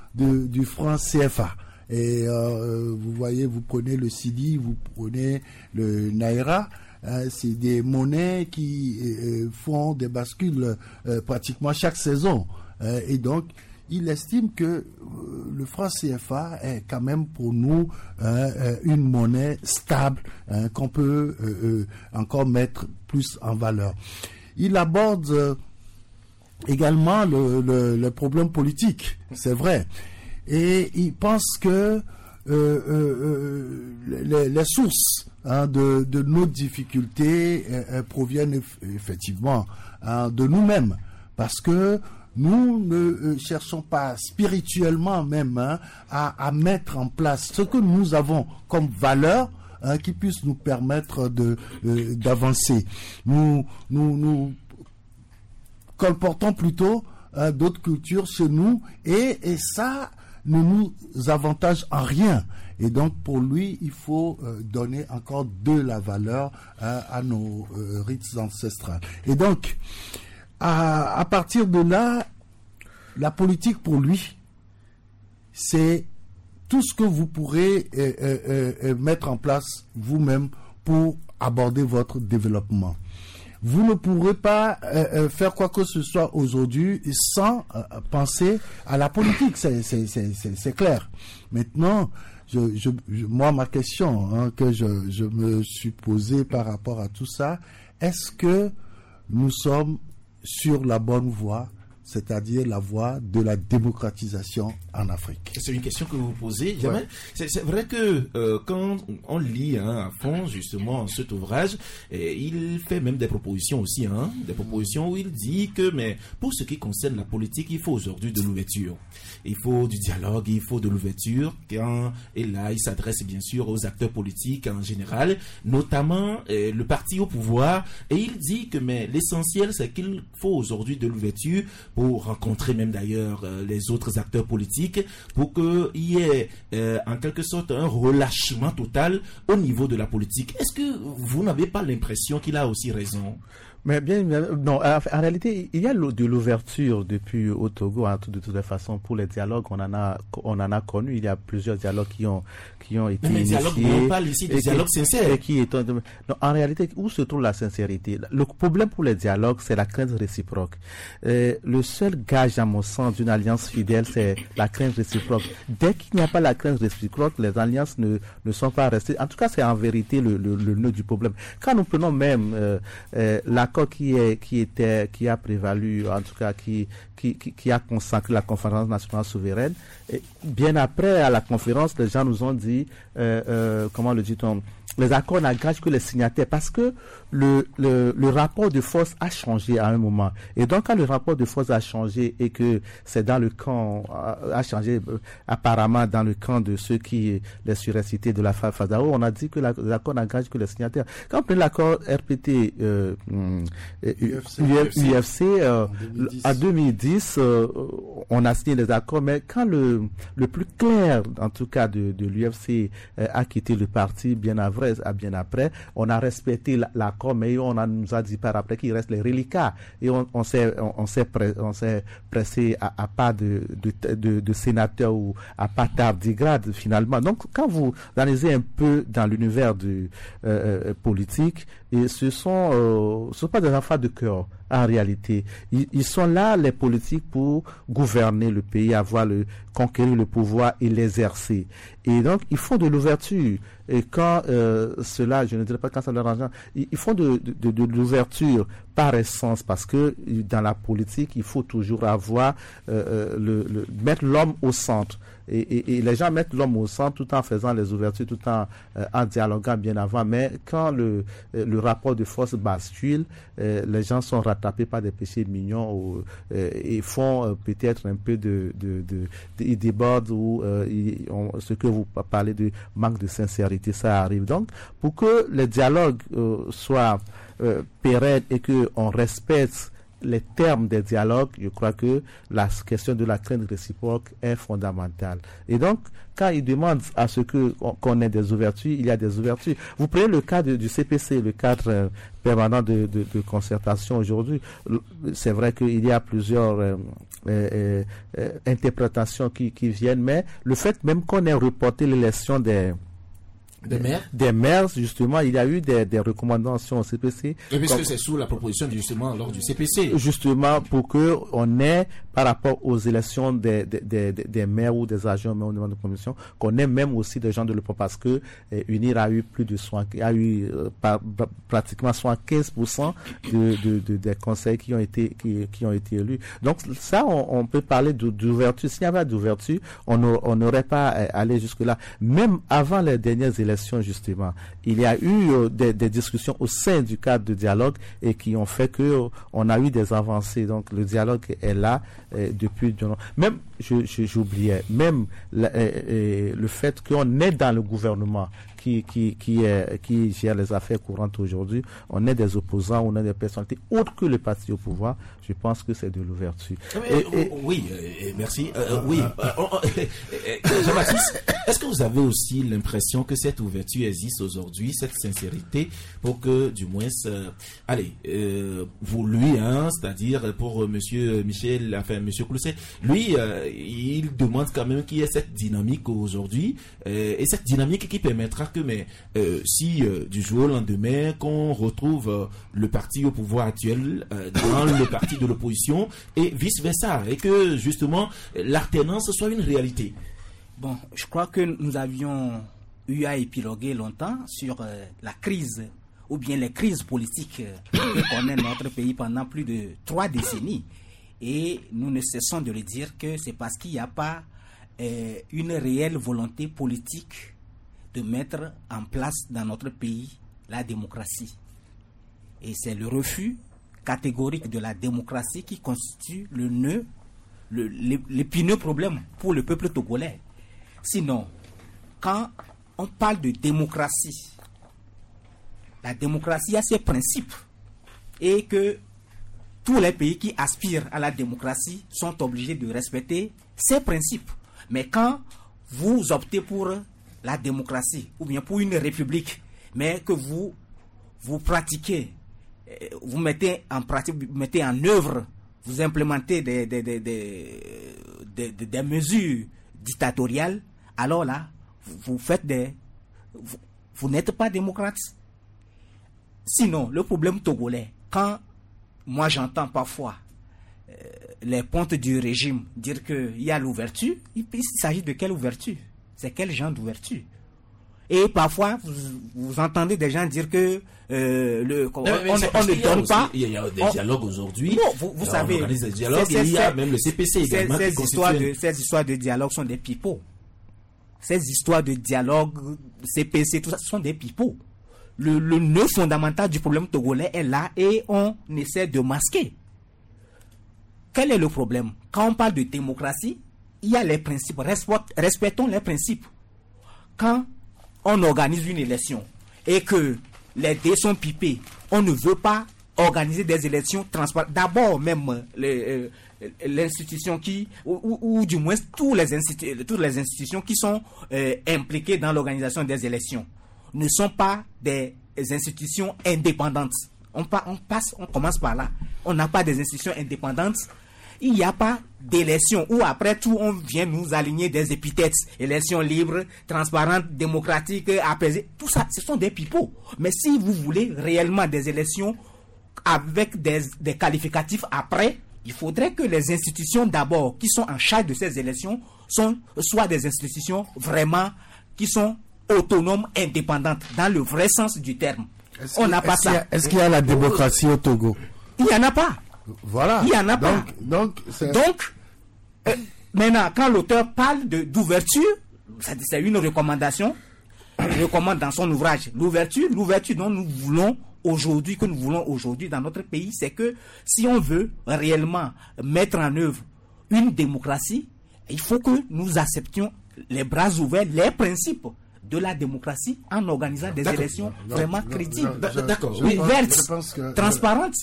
de, du franc C F A. Et euh, vous voyez, vous prenez le Cedi, vous prenez le Naira, hein, c'est des monnaies qui euh, font des bascules euh, pratiquement chaque saison. Euh, et donc, il estime que euh, le franc C F A est quand même pour nous euh, une monnaie stable, hein, qu'on peut euh, euh, encore mettre plus en valeur. Il aborde euh, également le, le, le problème politique, c'est vrai. Et il pense que euh, euh, euh, les, les sources hein, de, de nos difficultés euh, proviennent eff- effectivement hein, de nous-mêmes. Parce que nous ne euh, cherchons pas spirituellement même hein, à, à mettre en place ce que nous avons comme valeur hein, qui puisse nous permettre de, euh, d'avancer. Nous, nous, nous colportons plutôt hein, d'autres cultures chez nous et, et ça ne nous avantage en rien. Et donc, pour lui, il faut euh, donner encore de la valeur hein, à nos euh, rites ancestrales. Et donc, à, à partir de là, la politique pour lui, c'est tout ce que vous pourrez euh, euh, euh, mettre en place vous-même pour aborder votre développement. Vous ne pourrez pas euh, euh, faire quoi que ce soit aujourd'hui sans euh, penser à la politique, c'est, c'est, c'est, c'est, c'est clair. Maintenant, je, je, je, moi, ma question hein, que je, je me suis posée par rapport à tout ça, est-ce que nous sommes sur la bonne voie, c'est-à-dire la voie de la démocratisation en Afrique? C'est une question que vous posez. Ouais. C'est, c'est vrai que euh, quand on lit hein, à fond justement cet ouvrage, et il fait même des propositions aussi, hein, des propositions où il dit que mais pour ce qui concerne la politique, il faut aujourd'hui de l'ouverture. Il faut du dialogue, il faut de l'ouverture. Quand, et là, il s'adresse bien sûr aux acteurs politiques en général, notamment euh, le parti au pouvoir. Et il dit que mais l'essentiel, c'est qu'il faut aujourd'hui de l'ouverture pour rencontrer même d'ailleurs euh, les autres acteurs politiques, pour qu'il y ait euh, en quelque sorte un relâchement total au niveau de la politique. Est-ce que vous n'avez pas l'impression qu'il a aussi raison? Mais bien, non, en réalité, il y a de l'ouverture depuis au Togo, hein, de toutes les façons, pour les dialogues, on en a, on en a connu, il y a plusieurs dialogues qui ont, qui ont été mais initiés. Mais les dialogues, on parle ici des dialogues sincères. Et qui est, non, en réalité, où se trouve la sincérité? Le problème pour les dialogues, c'est la crainte réciproque. Euh, le seul gage, à mon sens, d'une alliance fidèle, c'est la crainte réciproque. Dès qu'il n'y a pas la crainte réciproque, les alliances ne, ne sont pas restées. En tout cas, c'est en vérité le, le, le nœud du problème. Quand nous prenons même euh, euh, l'accord qui est qui était qui a prévalu, en tout cas qui qui qui, qui a consacré la conférence nationale souveraine, et bien après à la conférence, les gens nous ont dit euh, euh, comment le dit-on, les accords n'engagent que les signataires, parce que le, le, le rapport de force a changé à un moment. Et donc, quand le rapport de force a changé et que c'est dans le camp, a changé euh, apparemment dans le camp de ceux qui les surrécités de la FADAO, on a dit que la, l'accord n'engage que les signataires. Quand on prend l'accord R P T euh, U F C euh, en deux mille dix, euh, on a signé les accords, mais quand le, le plus clair, en tout cas de, de l'U F C, euh, a quitté le parti bien avant, à bien après, on a respecté l'accord, mais on a, nous a dit par après qu'il reste les reliquats, et on, on s'est on, on s'est pressé, on s'est pressé à, à pas de, de, de, de sénateur ou à pas tardigrade finalement. Donc quand vous analysez un peu dans l'univers du euh, politique, et ce sont euh, ce sont pas des enfants de cœur en réalité. Ils, ils sont là, les politiques, pour gouverner le pays, avoir le conquérir le pouvoir et l'exercer. Et donc il faut de l'ouverture. Et quand euh, cela, je ne dirais pas quand ça leur arrange, ils, ils font de, de, de, de l'ouverture par essence, parce que dans la politique, il faut toujours avoir euh, le, le mettre l'homme au centre. Et, et, et les gens mettent l'homme au centre tout en faisant les ouvertures, tout en, euh, en dialoguant bien avant. Mais quand le, le rapport de force bascule, euh, les gens sont rattrapés par des péchés mignons ou, euh, et font euh, peut-être un peu de, de, de, de ils débordent, ou euh, ils, on, ce que vous parlez de manque de sincérité, ça arrive. Donc, pour que les dialogues euh, soient euh, pérennes et que on respecte les termes des dialogues, je crois que la question de la crainte réciproque est fondamentale. Et donc, quand ils demandent à ce que qu'on ait des ouvertures, il y a des ouvertures. Vous prenez le cas de, du C P C, le cadre euh, permanent de, de, de concertation aujourd'hui. C'est vrai qu'il y a plusieurs euh, euh, euh, interprétations qui, qui viennent, mais le fait même qu'on ait reporté l'élection des Des maires Des maires, justement, il y a eu des, des recommandations au C P C. Et puisque c'est sous la proposition, justement, lors du C P C. Justement, pour que on ait, par rapport aux élections des, des, des, des maires ou des agents au niveau de commission, qu'on ait même aussi des gens de l'E P O, parce que eh, UNIR a eu plus de soins, a eu euh, par, pratiquement soixante-quinze pour cent de, de, de, des conseils qui ont été, qui, qui ont été élus. Donc, ça, on, on peut parler d'ouverture. S'il n'y avait pas d'ouverture, on n'aurait pas eh, allé jusque-là. Même avant les dernières élections, justement, il y a eu euh, des, des discussions au sein du cadre de dialogue et qui ont fait que euh, on a eu des avancées. Donc le dialogue est là euh, depuis même je, je, j'oubliais même la, euh, euh, le fait qu'on est dans le gouvernement qui qui qui, est, qui gère les affaires courantes aujourd'hui, on est des opposants, on est des personnalités autres que le parti au pouvoir. Je pense que c'est de l'ouverture. Et, et, oui, euh, merci. Euh, oui, Jean-Baptiste, est-ce que vous avez aussi l'impression que cette ouverture existe aujourd'hui, cette sincérité, pour que du moins, euh, allez, euh, vous lui, hein, c'est-à-dire pour euh, Monsieur Michel, enfin Monsieur Clousset, lui, euh, il demande quand même qu'il y ait cette dynamique aujourd'hui, euh, et cette dynamique qui permettra que, mais euh, si euh, du jour au lendemain qu'on retrouve euh, le parti au pouvoir actuel euh, dans le parti de l'opposition et vice versa, et que justement l'alternance soit une réalité. Bon, je crois que nous avions eu à épiloguer longtemps sur euh, la crise ou bien les crises politiques euh, que connaît notre pays pendant plus de trois décennies, et nous ne cessons de le dire que c'est parce qu'il n'y a pas euh, une réelle volonté politique de mettre en place dans notre pays la démocratie. Et c'est le refus catégorique de la démocratie qui constitue le nœud, le, l'épineux problème pour le peuple togolais. Sinon, quand on parle de démocratie, la démocratie a ses principes, et que tous les pays qui aspirent à la démocratie sont obligés de respecter ces principes. Mais quand vous optez pour la démocratie, ou bien pour une république, mais que vous, vous pratiquez, vous mettez en pratique, vous mettez en œuvre, vous implémentez des, des, des, des, des, des, des mesures dictatoriales, alors là, vous, vous faites des... Vous, vous n'êtes pas démocrate. Sinon, le problème togolais, quand moi j'entends parfois euh, les pontes du régime dire qu'il y a l'ouverture, il, il s'agit de quelle ouverture? C'est quel genre d'ouverture? Et parfois, vous, vous entendez des gens dire que euh, le, on, on, on ne donne aussi, pas. Il y a des on, dialogues aujourd'hui. Non, vous, vous savez, on organise des dialogues. C'est, c'est, il y a même le C P C également. Ces, ces, histoires de, ces histoires de dialogue sont des pipeaux. Ces histoires de dialogue, C P C, tout ça, ce sont des pipeaux. Le, le nœud fondamental du problème togolais est là et on essaie de masquer. Quel est le problème? Quand on parle de démocratie, il y a les principes. Respectons les principes. Quand on organise une élection et que les dés sont pipés, on ne veut pas organiser des élections transparentes. D'abord, même les, euh, l'institution qui, ou, ou, ou du moins tous les institu- toutes les institutions qui sont euh, impliquées dans l'organisation des élections ne sont pas des institutions indépendantes. On, pa- on passe, on commence par là. On n'a pas des institutions indépendantes. Il n'y a pas d'élection où après tout on vient nous aligner des épithètes. Élections libres, transparentes, démocratiques, apaisées. Tout ça, ce sont des pipeaux. Mais si vous voulez réellement des élections avec des, des qualificatifs après, il faudrait que les institutions d'abord qui sont en charge de ces élections sont, soient des institutions vraiment qui sont autonomes, indépendantes, dans le vrai sens du terme. Est-ce on n'a pas ça. ça. Est-ce qu'il y a la démocratie au Togo? Il n'y en a pas. Voilà. Il n'y en a donc, pas. Donc, c'est... donc euh, maintenant, quand l'auteur parle de, d'ouverture, c'est, c'est une recommandation. Il recommande dans son ouvrage l'ouverture. L'ouverture dont nous voulons aujourd'hui, que nous voulons aujourd'hui dans notre pays, c'est que si on veut réellement mettre en œuvre une démocratie, il faut que nous acceptions les bras ouverts, les principes de la démocratie en organisant des d'accord. élections non, vraiment non, crédibles, non, je, d'accord, je oui, pense, ouvertes, je pense que, transparentes.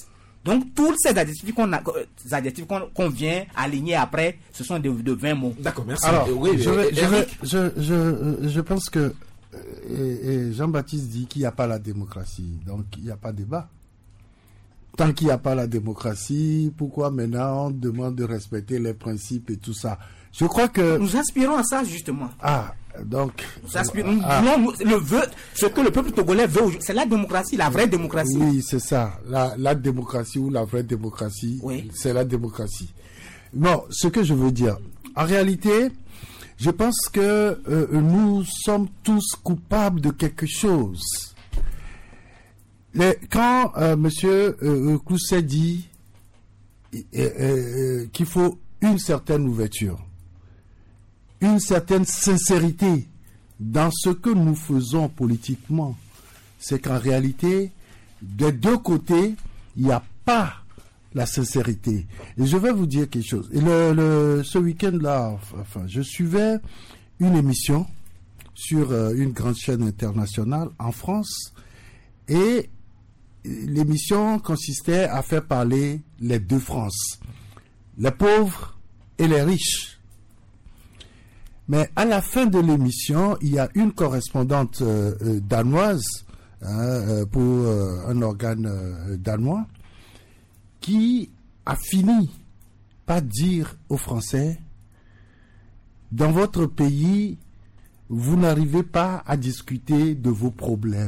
Donc, tous ces adjectifs qu'on a, ces adjectifs qu'on, qu'on vient aligner après, ce sont de, de vingt mots. D'accord, merci. Alors, Euh, oui, je, euh, vais- je, Eric. vais- je, je, je pense que euh, et- et Jean-Baptiste dit qu'il n'y a pas la démocratie, donc il n'y a pas de débat. Tant qu'il n'y a pas la démocratie, pourquoi maintenant on demande de respecter les principes et tout ça? Je crois que... Nous aspirons à ça, justement. Ah, donc... Nous aspirons, ah, nous voulons- nous- le vœu, ce que le peuple togolais veut aujourd'hui, c'est la démocratie, la vraie démocratie. oui, c'est ça. La, la démocratie ou la vraie démocratie, Oui. c'est la démocratie. Non, ce que je veux dire, en réalité, je pense que euh, nous sommes tous coupables de quelque chose. Les- quand euh, Monsieur euh, Clousset dit euh, euh, qu'il faut une certaine ouverture, une certaine sincérité dans ce que nous faisons politiquement, c'est qu'en réalité, des deux côtés, il n'y a pas la sincérité. Et je vais vous dire quelque chose. Et le, le, ce week-end-là, enfin, je suivais une émission sur euh, une grande chaîne internationale en France, et l'émission consistait à faire parler les deux France, les pauvres et les riches. Mais à la fin de l'émission, il y a une correspondante euh, euh, danoise hein, euh, pour euh, un organe euh, danois qui a fini par dire aux Français, dans votre pays, vous n'arrivez pas à discuter de vos problèmes.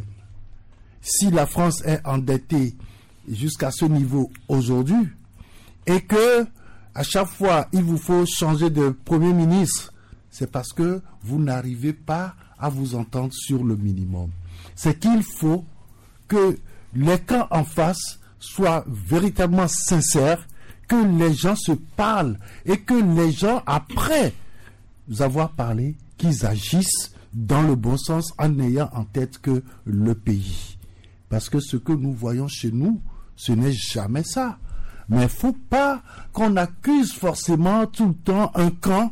Si la France est endettée jusqu'à ce niveau aujourd'hui, et que à chaque fois il vous faut changer de Premier ministre, c'est parce que vous n'arrivez pas à vous entendre sur le minimum. C'est qu'il faut que les camps en face soient véritablement sincères, que les gens se parlent et que les gens, après avoir parlé, qu'ils agissent dans le bon sens en ayant en tête que le pays. Parce que ce que nous voyons chez nous, ce n'est jamais ça. Mais il ne faut pas qu'on accuse forcément tout le temps un camp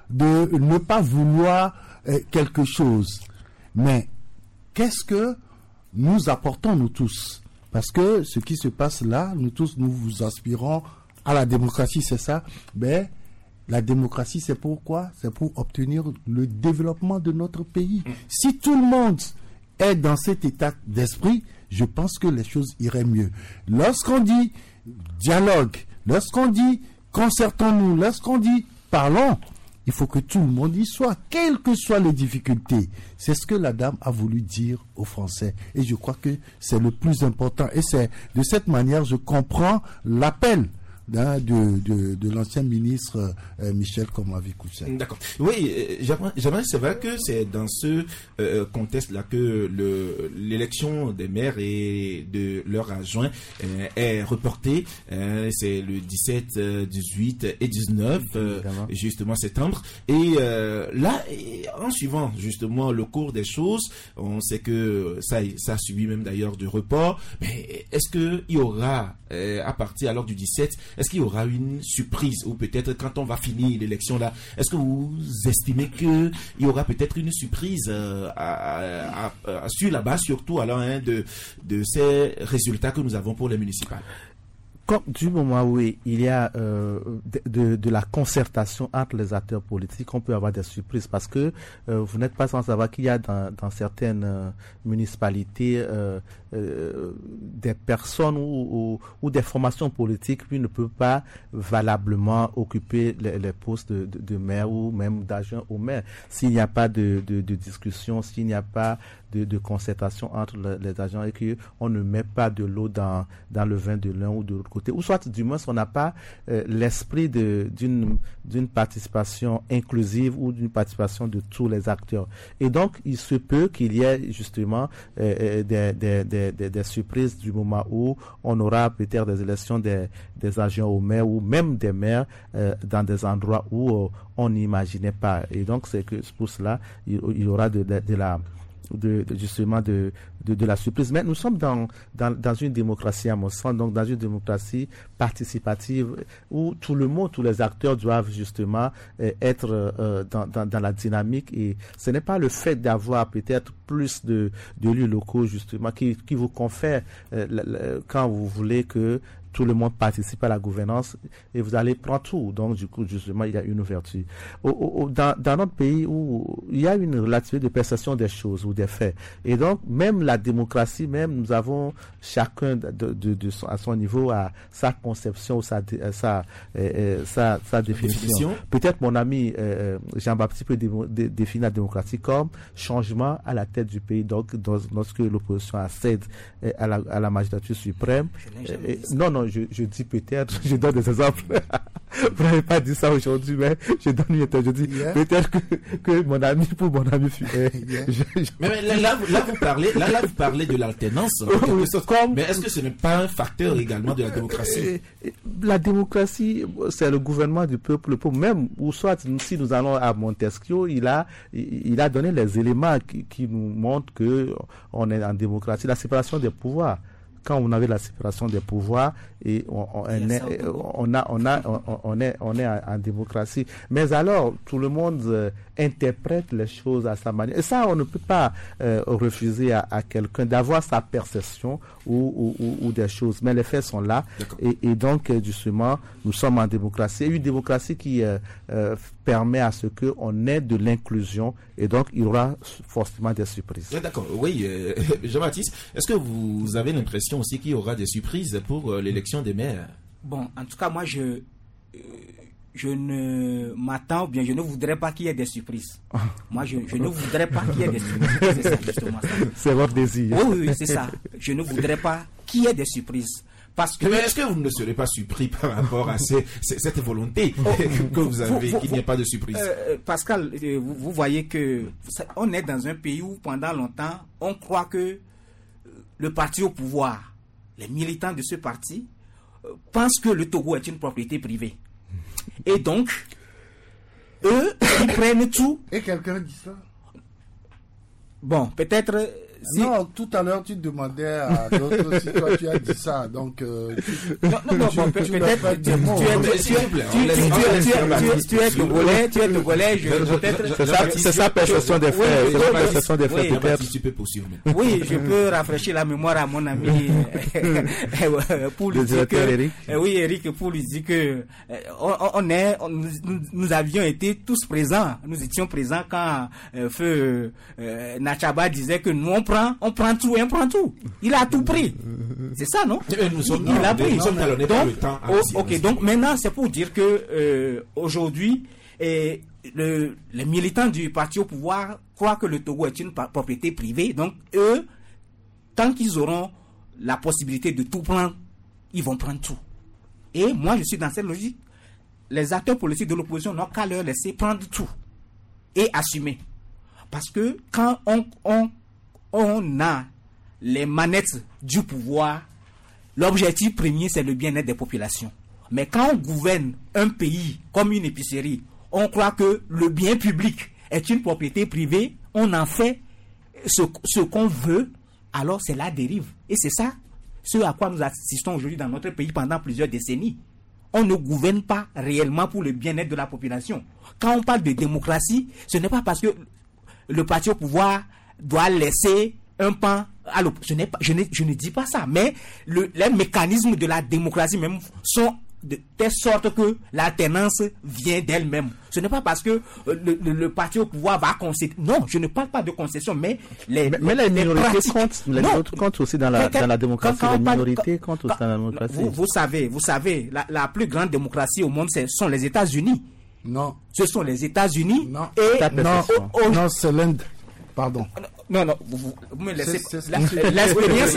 de ne pas vouloir euh, quelque chose. Mais qu'est-ce que nous apportons, nous tous? Parce que ce qui se passe là, nous tous, nous vous aspirons à la démocratie, c'est ça. Mais la démocratie, c'est pourquoi? C'est pour obtenir le développement de notre pays. Si tout le monde est dans cet état d'esprit, je pense que les choses iraient mieux. Lorsqu'on dit dialogue, lorsqu'on dit concertons-nous, lorsqu'on dit parlons, il faut que tout le monde y soit, quelles que soient les difficultés. C'est ce que la dame a voulu dire aux Français. Et je crois que c'est le plus important. Et c'est de cette manière, je comprends l'appel hein, de, de, de l'ancien ministre euh, Michel Komlavi-Kousset. D'accord. Oui, euh, j'aimerais, j'aimerais- c'est vrai que c'est dans ce euh, contexte-là que le, l'élection des maires et de leurs adjoints euh, est reportée. Euh, c'est le dix-sept, euh, dix-huit et dix-neuf, euh, Évidemment. justement septembre. Et euh, là, et en suivant justement le cours des choses, on sait que ça, ça a subi même d'ailleurs du report. Mais est-ce que il y aura, euh, à partir alors du dix-sept, est-ce qu'il y aura une surprise ou peut-être quand on va finir l'élection là, est-ce que vous estimez que il y aura peut-être une surprise euh, à, à, à, à, sur la base surtout alors hein, de de ces résultats que nous avons pour les municipales? Comme du moment où il y a euh, de, de, de la concertation entre les acteurs politiques, on peut avoir des surprises parce que euh, vous n'êtes pas sans savoir qu'il y a dans, dans certaines euh, municipalités euh, euh, des personnes ou, ou, ou des formations politiques qui ne peuvent pas valablement occuper les, les postes de, de, de maire ou même d'adjoint au maire. S'il n'y a pas de, de, de discussion, s'il n'y a pas de, de concertation entre le, les agents et qu'on ne met pas de l'eau dans, dans le vin de l'un ou de l'autre côté, ou soit du moins on n'a pas euh, l'esprit de, d'une, d'une participation inclusive ou d'une participation de tous les acteurs. Et donc, il se peut qu'il y ait justement euh, des, des, des, des, des surprises du moment où on aura peut-être des élections des, des agents au maire ou même des maires euh, dans des endroits où euh, on n'imaginait pas. Et donc, c'est que pour cela, il, il y aura de, de, de la De, de justement de, de, de la surprise. Mais nous sommes dans, dans, dans une démocratie à mon sens, donc dans une démocratie participative où tout le monde, tous les acteurs doivent justement euh, être euh, dans, dans, dans la dynamique, et ce n'est pas le fait d'avoir peut-être plus de, de lieux locaux justement qui, qui vous confère euh, le, le, quand vous voulez que tout le monde participe à la gouvernance et vous allez prendre tout. Donc, du coup, justement, il y a une ouverture. Au, au, dans, dans notre pays où il y a une relativité de perception des choses ou des faits. Et donc, même la démocratie, même, nous avons chacun de, de, de, de son, à son niveau à sa conception ou sa, sa, euh, sa, sa définition. définition. Peut-être mon ami euh, Jean-Baptiste peut dé, dé, définir la démocratie comme changement à la tête du pays. Donc, dans, lorsque l'opposition accède euh, à, la, à la magistrature suprême. Euh, non, non, je, je dis peut-être, je donne des exemples. Vous n'avez pas dit ça aujourd'hui, mais je donne une je dis yeah. peut-être que, que mon ami, pour mon ami, euh, yeah. je, je... Mais, mais là, là, là, vous parlez, là, là, vous parlez de l'alternance. Oui, comme... Mais est-ce que ce n'est pas un facteur également de la démocratie? La démocratie, c'est le gouvernement du peuple, le peuple même, ou soit, si nous allons à Montesquieu, il a, il a donné les éléments qui, qui nous montrent que on est en démocratie, la séparation des pouvoirs. Quand on avait la séparation des pouvoirs et on, on, on, est, on a on a on, on est on est en, en démocratie, mais alors tout le monde euh, interprète les choses à sa manière et ça on ne peut pas euh, refuser à, à quelqu'un d'avoir sa perception ou, ou, ou, ou des choses, mais les faits sont là et, et donc justement nous sommes en démocratie, une démocratie qui euh, euh, permet à ce que on ait de l'inclusion et donc il y aura forcément des surprises. D'accord, oui, euh, Jean-Baptiste, est-ce que vous avez l'impression aussi qu'il y aura des surprises pour euh, l'élection des maires? Bon, en tout cas, moi, je, euh, je ne m'attends, ou bien je ne voudrais pas qu'il y ait des surprises. Moi, je, je ne voudrais pas qu'il y ait des surprises. C'est ça, justement. Ça. C'est votre désir. Oui, oui, oui, c'est ça. Je ne voudrais pas qu'il y ait des surprises. Parce que... Mais est-ce que vous ne serez pas surpris par rapport à ces, ces, cette volonté oh, que vous avez, qu'il n'y ait pas de surprise? euh, Pascal, euh, vous, vous voyez que on est dans un pays où, pendant longtemps, on croit que le parti au pouvoir, les militants de ce parti, euh, pensent que le Togo est une propriété privée. Et donc, eux, ils prennent tout. Et quelqu'un dit ça? Bon, peut-être... Si... Non, tout à l'heure tu demandais à d'autres si toi tu as dit ça, donc euh, tu, non, non, non, bon, peut-être tu es togolais, tu es togolais, c'est sa perception des faits, c'est la perception des faits peut-être. Oui, je peux rafraîchir la mémoire à mon ami pour lui dire que, oui, Eric, pour lui dire que on est, nous avions été tous présents, nous étions présents quand feu Nachaba disait que nous on prend, on prend tout et on prend tout. Il a tout pris. C'est ça, non? Nous sommes, il, il a pris. Nous sommes talonnés par le temps. Oh, ok, donc maintenant, c'est pour dire que euh, aujourd'hui, et le, les militants du parti au pouvoir croient que le Togo est une propriété privée. Donc, eux, tant qu'ils auront la possibilité de tout prendre, ils vont prendre tout. Et moi, je suis dans cette logique. Les acteurs politiques de l'opposition n'ont qu'à leur laisser prendre tout et assumer. Parce que quand on, on on a les manettes du pouvoir, l'objectif premier, c'est le bien-être des populations. Mais quand on gouverne un pays comme une épicerie, on croit que le bien public est une propriété privée, on en fait ce, ce qu'on veut, alors c'est la dérive. Et c'est ça, ce à quoi nous assistons aujourd'hui dans notre pays pendant plusieurs décennies. On ne gouverne pas réellement pour le bien-être de la population. Quand on parle de démocratie, ce n'est pas parce que le parti au pouvoir doit laisser un pan à l'opposition. Je, je, je ne dis pas ça, mais le, les mécanismes de la démocratie même sont de telle sorte que l'alternance vient d'elle-même. Ce n'est pas parce que le, le, le parti au pouvoir va concéder. Non, je ne parle pas de concession, mais les Mais, mais les, les minorités comptent, les minorités comptent aussi dans la, quand, dans la démocratie. Quand, quand les minorités quand, comptent aussi quand, dans la démocratie. Vous, vous savez, vous savez, la, la plus grande démocratie au monde, ce sont les États-Unis. Non. Ce sont les États-Unis. Non. Et non, oh, oh, non, c'est l'Inde. Pardon. Non, non, vous, vous, vous me laissez. L'expérience.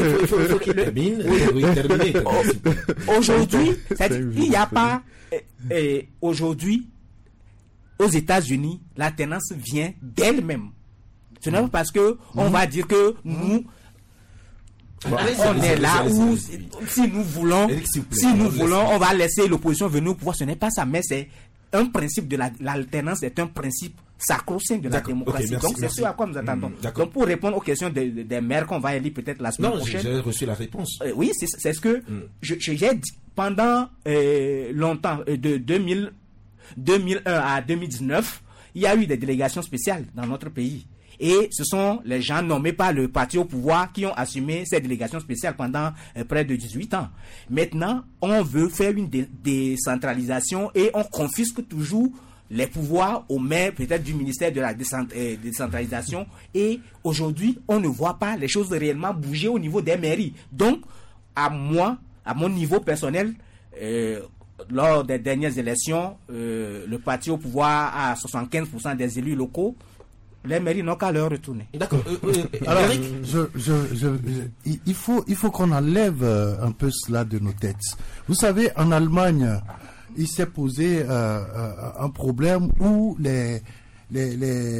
Aujourd'hui, il n'y a pas. Et aujourd'hui, aux États-Unis, la tendance vient d'elle-même. Ce n'est pas parce que on va dire que nous. Bon, on est là où, si nous voulons, si nous voulons, on va laisser l'opposition venir au pouvoir. Ce n'est pas ça, mais c'est un principe de la, l'alternance, c'est un principe sacro-saint de la démocratie. Okay, merci, donc, c'est ce à quoi nous attendons. Mmh, donc, pour répondre aux questions des de, de maires qu'on va élire peut-être la semaine non, prochaine. Non, j'ai reçu la réponse. Euh, oui, c'est, c'est ce que mmh. je, je, j'ai dit pendant euh, longtemps, euh, de deux mille, deux mille un à deux mille dix-neuf, il y a eu des délégations spéciales dans notre pays. Et ce sont les gens nommés par le parti au pouvoir qui ont assumé cette délégation spéciale pendant euh, près de dix-huit ans. Maintenant, on veut faire une dé- décentralisation et on confisque toujours les pouvoirs aux maires, peut-être du ministère de la décentralisation. Et aujourd'hui, on ne voit pas les choses réellement bouger au niveau des mairies. Donc, à moi, à mon niveau personnel, euh, lors des dernières élections, euh, le parti au pouvoir a soixante-quinze pour cent des élus locaux. Les mairies n'ont qu'à leur retourner. D'accord. Euh, euh, Alors, je, je, je, je, il faut, il faut qu'on enlève un peu cela de nos têtes. Vous savez, en Allemagne, il s'est posé euh, euh, un problème où les, les,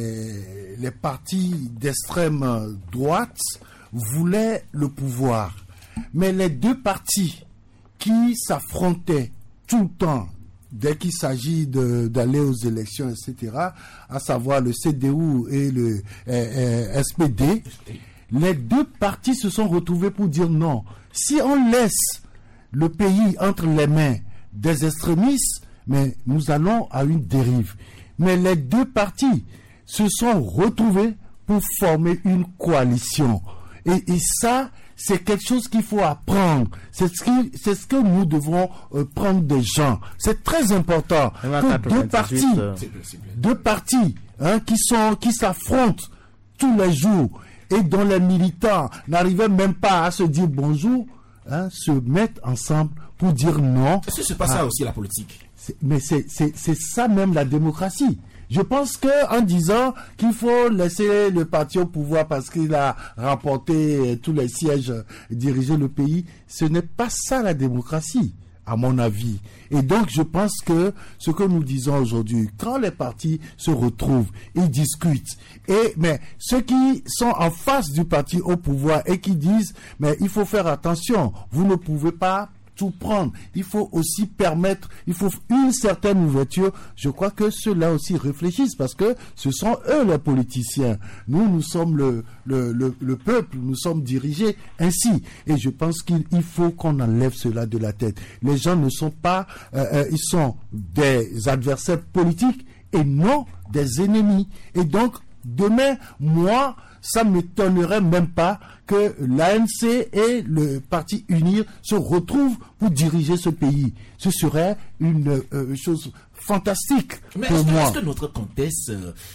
les, les partis d'extrême droite voulaient le pouvoir. Mais les deux partis qui s'affrontaient tout le temps, dès qu'il s'agit de, d'aller aux élections, et cetera, à savoir le C D U et le euh, euh, S P D, les deux partis se sont retrouvés pour dire non. Si on laisse le pays entre les mains des extrémistes, mais nous allons à une dérive. Mais les deux partis se sont retrouvés pour former une coalition. Et, et ça, c'est quelque chose qu'il faut apprendre. C'est ce, qui, c'est ce que nous devons euh, prendre des gens. C'est très important que deux partis, euh... deux partis hein, qui sont, qui s'affrontent tous les jours et dont les militants n'arrivaient même pas à se dire bonjour, hein, se mettent ensemble pour dire non. Est-ce que c'est pas ah, ça aussi la politique? c'est, Mais c'est, c'est, c'est ça même la démocratie. Je pense que en disant qu'il faut laisser le parti au pouvoir parce qu'il a remporté tous les sièges et dirigé le pays, ce n'est pas ça la démocratie, à mon avis. Et donc je pense que ce que nous disons aujourd'hui, quand les partis se retrouvent, ils discutent. Et mais ceux qui sont en face du parti au pouvoir et qui disent mais il faut faire attention, vous ne pouvez pas tout prendre. Il faut aussi permettre, il faut une certaine ouverture. Je crois que ceux-là aussi réfléchissent parce que ce sont eux les politiciens. Nous, nous sommes le, le, le, le peuple, nous sommes dirigés ainsi. Et je pense qu'il il faut qu'on enlève cela de la tête. Les gens ne sont pas, euh, euh, ils sont des adversaires politiques et non des ennemis. Et donc, demain, moi, ça ne m'étonnerait même pas que l'A N C et le Parti Unir se retrouvent pour diriger ce pays. Ce serait une euh, chose fantastique Mais pour est-ce moi. Mais est-ce que notre contexte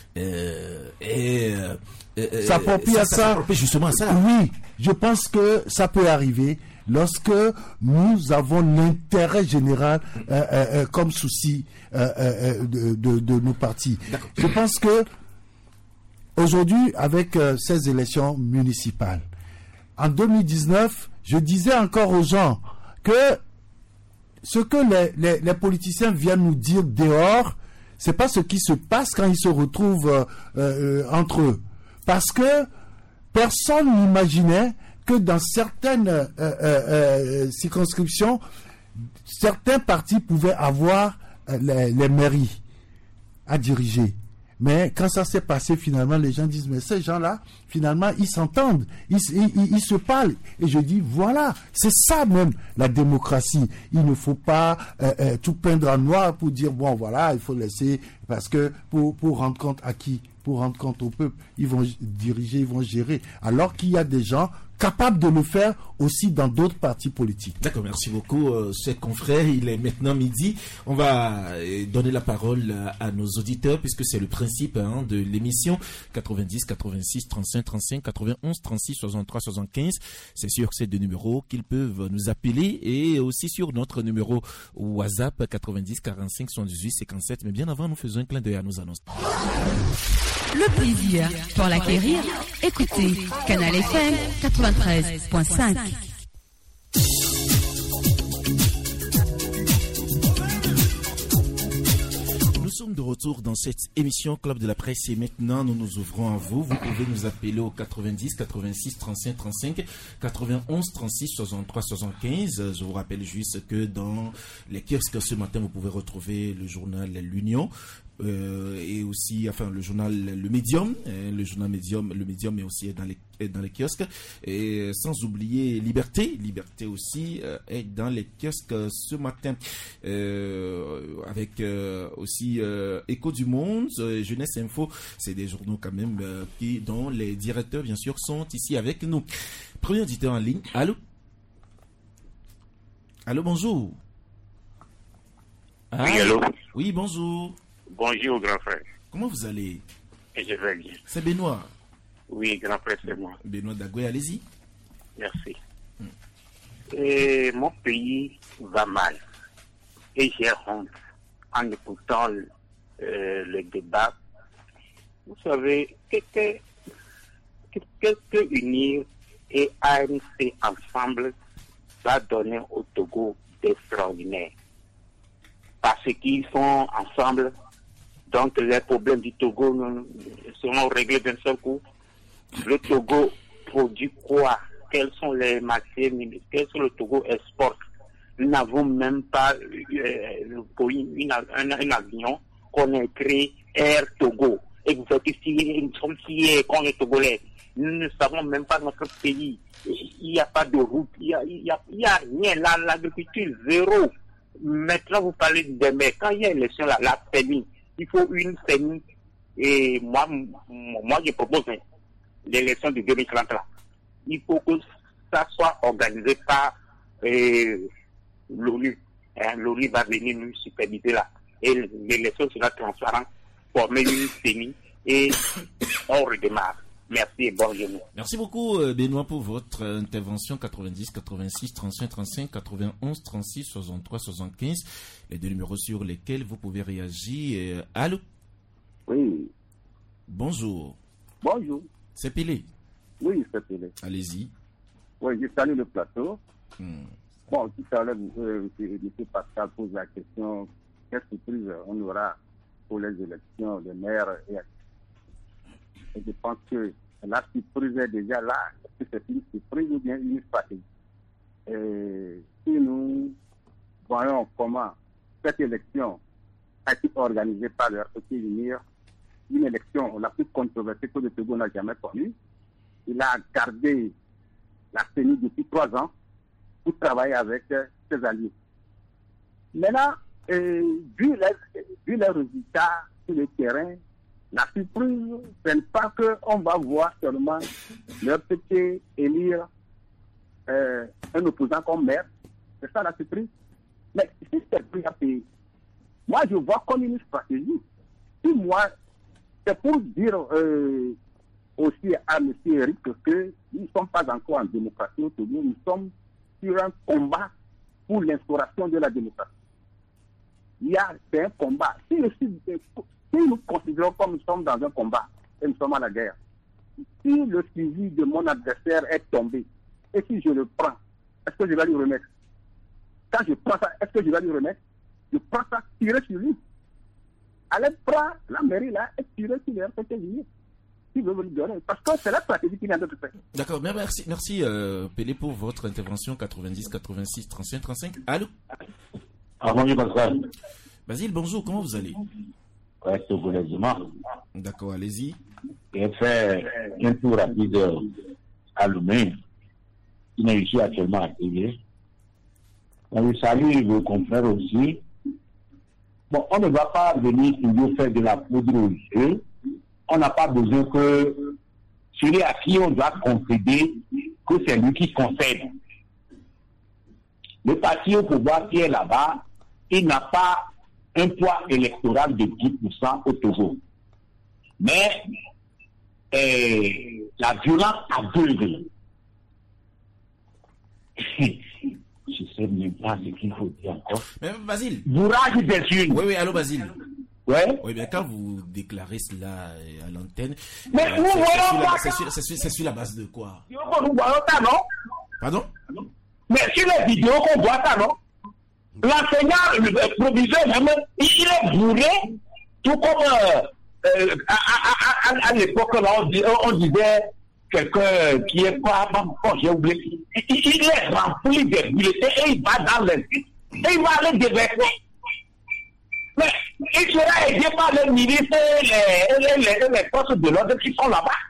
euh, est... Euh, s'approprie à ça, ça s'approprie justement à ça. Oui, je pense que ça peut arriver lorsque nous avons l'intérêt général euh, euh, comme souci euh, euh, de, de, de nos partis. D'accord. Je pense que aujourd'hui, avec euh, ces élections municipales, en deux mille dix-neuf, je disais encore aux gens que ce que les, les, les politiciens viennent nous dire dehors, c'est pas ce qui se passe quand ils se retrouvent euh, euh, entre eux. Parce que personne n'imaginait que dans certaines euh, euh, euh, circonscriptions, certains partis pouvaient avoir euh, les, les mairies à diriger. Mais quand ça s'est passé, finalement, les gens disent, mais ces gens-là, finalement, ils s'entendent, ils, ils, ils, ils se parlent. Et je dis, voilà, c'est ça même la démocratie. Il ne faut pas euh, euh, tout peindre en noir pour dire, bon, voilà, il faut laisser, parce que pour, pour rendre compte à qui? Pour rendre compte au peuple, ils vont diriger, ils vont gérer. Alors qu'il y a des gens capables de le faire aussi dans d'autres partis politiques. D'accord, merci beaucoup, euh, chers confrères. Il est maintenant midi. On va euh, donner la parole à, à nos auditeurs puisque c'est le principe hein, de l'émission. quatre-vingt-dix, quatre-vingt-six, trente-cinq, trente-cinq, quatre-vingt-onze, trente-six, soixante-trois, soixante-quinze. C'est sur ces deux numéros qu'ils peuvent nous appeler et aussi sur notre numéro WhatsApp quatre-vingt-dix, quarante-cinq, soixante-dix-huit, cinquante-sept. Mais bien avant, nous faisons un clin d'œil à nos annonces. Le plaisir pour l'acquérir, écoutez Canal F M quatre-vingt-treize point cinq. Nous sommes de retour dans cette émission Club de la Presse et maintenant nous nous ouvrons à vous. Vous pouvez nous appeler au quatre-vingt-dix, quatre-vingt-six, trente-cinq, trente-cinq, quatre-vingt-onze, trente-six, soixante-trois, soixante-quinze. Je vous rappelle juste que dans les kiosques ce matin, vous pouvez retrouver le journal L'Union. euh, et aussi, enfin, le journal Le Médium, hein, le journal Médium, le Médium est aussi dans les est dans les kiosques, et sans oublier Liberté, Liberté aussi euh, est dans les kiosques euh, ce matin, euh, avec euh, aussi euh, Écho du Monde, euh, Jeunesse Info, c'est des journaux quand même euh, qui, dont les directeurs bien sûr sont ici avec nous. Premier auditeur en ligne, allô? Allô, bonjour. Ah, oui, allô? Oui, bonjour. Bonjour, grand frère. Comment vous allez? Et je vais bien. C'est Benoît. Oui, grand frère, c'est moi. Benoît Dagoué, allez-y. Merci. Hmm. Et mon pays va mal. Et j'ai honte en écoutant le, euh, le débat. Vous savez, qu'est-ce que, que unir et A N C ensemble va donner au Togo d'extraordinaire? Parce qu'ils sont ensemble, donc les problèmes du Togo seront réglés d'un seul coup. Le Togo produit quoi? Quels sont les marchés? Quels sont le Togo exporte? Nous n'avons même pas euh, une, une, un, un avion qu'on a créé Air Togo. Et vous faites ici, nous sommes ici quand les Togolais. Nous ne savons même pas notre pays. Il n'y a pas de route, il n'y a, il y a, il y a rien. Là, l'agriculture, zéro. Maintenant, vous parlez des maires. Quand il y a élection, la, la famille, il faut une famille. Et moi, moi, je propose hein, l'élection de deux mille trente là. Il faut que ça soit organisé par euh, l'ONU. Hein, L'ONU va venir nous superviser là. Et l'élection sera transparente, former une famille et on redémarre. Merci et bonne journée. Merci beaucoup Benoît pour votre intervention. Quatre-vingt-dix, quatre-vingt-six, trente-cinq, trente-cinq, quatre-vingt-onze, trente-six, soixante-trois, soixante-quinze. Les deux numéros sur lesquels vous pouvez réagir. Allô? Oui. Bonjour. Bonjour. C'est Pelé. Oui, c'est Pelé. Allez-y. Oui, je salue le plateau. Hmm. Bon, tout à l'heure, euh, M. Pascal pose la question, quelle surprise on aura pour les élections de maire et Et je pense que la surprise est déjà là. Est-ce que c'est une surprise ou bien une stratégie? Et si nous voyons comment cette élection a été organisée par le R P T Unir, une élection la plus controversée que le Togo n'a jamais connue, il a gardé la C E N I depuis trois ans pour travailler avec ses alliés. Maintenant, euh, vu, les, vu les résultats sur le terrain, la surprise, ce n'est pas qu'on va voir seulement le R P T élire euh, un opposant comme maire. C'est ça la surprise. Mais si c'est pris à payer, moi je vois comme une stratégie. Si moi, c'est pour dire euh, aussi à M. Eric que nous ne sommes pas encore en démocratie au Togo, nous sommes sur un combat pour l'instauration de la démocratie. Il y a, c'est un combat. Si, si, si nous considérons comme nous sommes dans un combat et nous sommes à la guerre, si le fusil de mon adversaire est tombé, et si je le prends, est-ce que je vais lui remettre? Quand je prends ça, est-ce que je vais lui remettre? Je prends ça, tirer sur lui. Allez prendre la mairie là et tirer sur les R P T Unir. Si vous voulez donner. Parce que c'est la stratégie qui vient de se faire. D'accord, merci, merci euh, Pelé pour votre intervention. Quatre-vingt-dix, quatre-vingt-six, trente-cinq, trente-cinq. Allô? Ah, bonjour Pascal. Basile, bonjour, comment vous allez? Ouais, c'est vous les humains. D'accord, allez-y. J'ai fait un tour rapide à Lomé, qui n'est ici actuellement activé. On je salue vos confrères aussi. Bon, on ne va pas venir toujours faire de la poudre aux yeux. On n'a pas besoin que celui à qui on doit concéder, que c'est lui qui concède. Le parti au pouvoir qui est là-bas, il n'a pas un poids électoral de dix pour cent au Togo. Mais euh, la violence aveugle. Je sais même pas ce qu'il faut dire encore. Mais Basile. Bourrage des unes. Oui, oui, allô Basile. Ouais. Oui, mais quand vous déclarez cela à l'antenne, mais euh, nous voyons c'est sur, sur, sur, sur la base de quoi? Nous voyons ça, non? Pardon? Mais sur les vidéos qu'on voit ça, non? L'enseignant, le proviseur même, il est bourré, tout comme euh, euh, à, à, à, à l'époque, là, on, dis, on disait quelqu'un qui est pas, bon, j'ai oublié, il, il est rempli de bulletins et il va dans les et il va aller déverser. Mais il sera aidé par les ministres et les, les, les, les forces de l'ordre qui sont là-bas.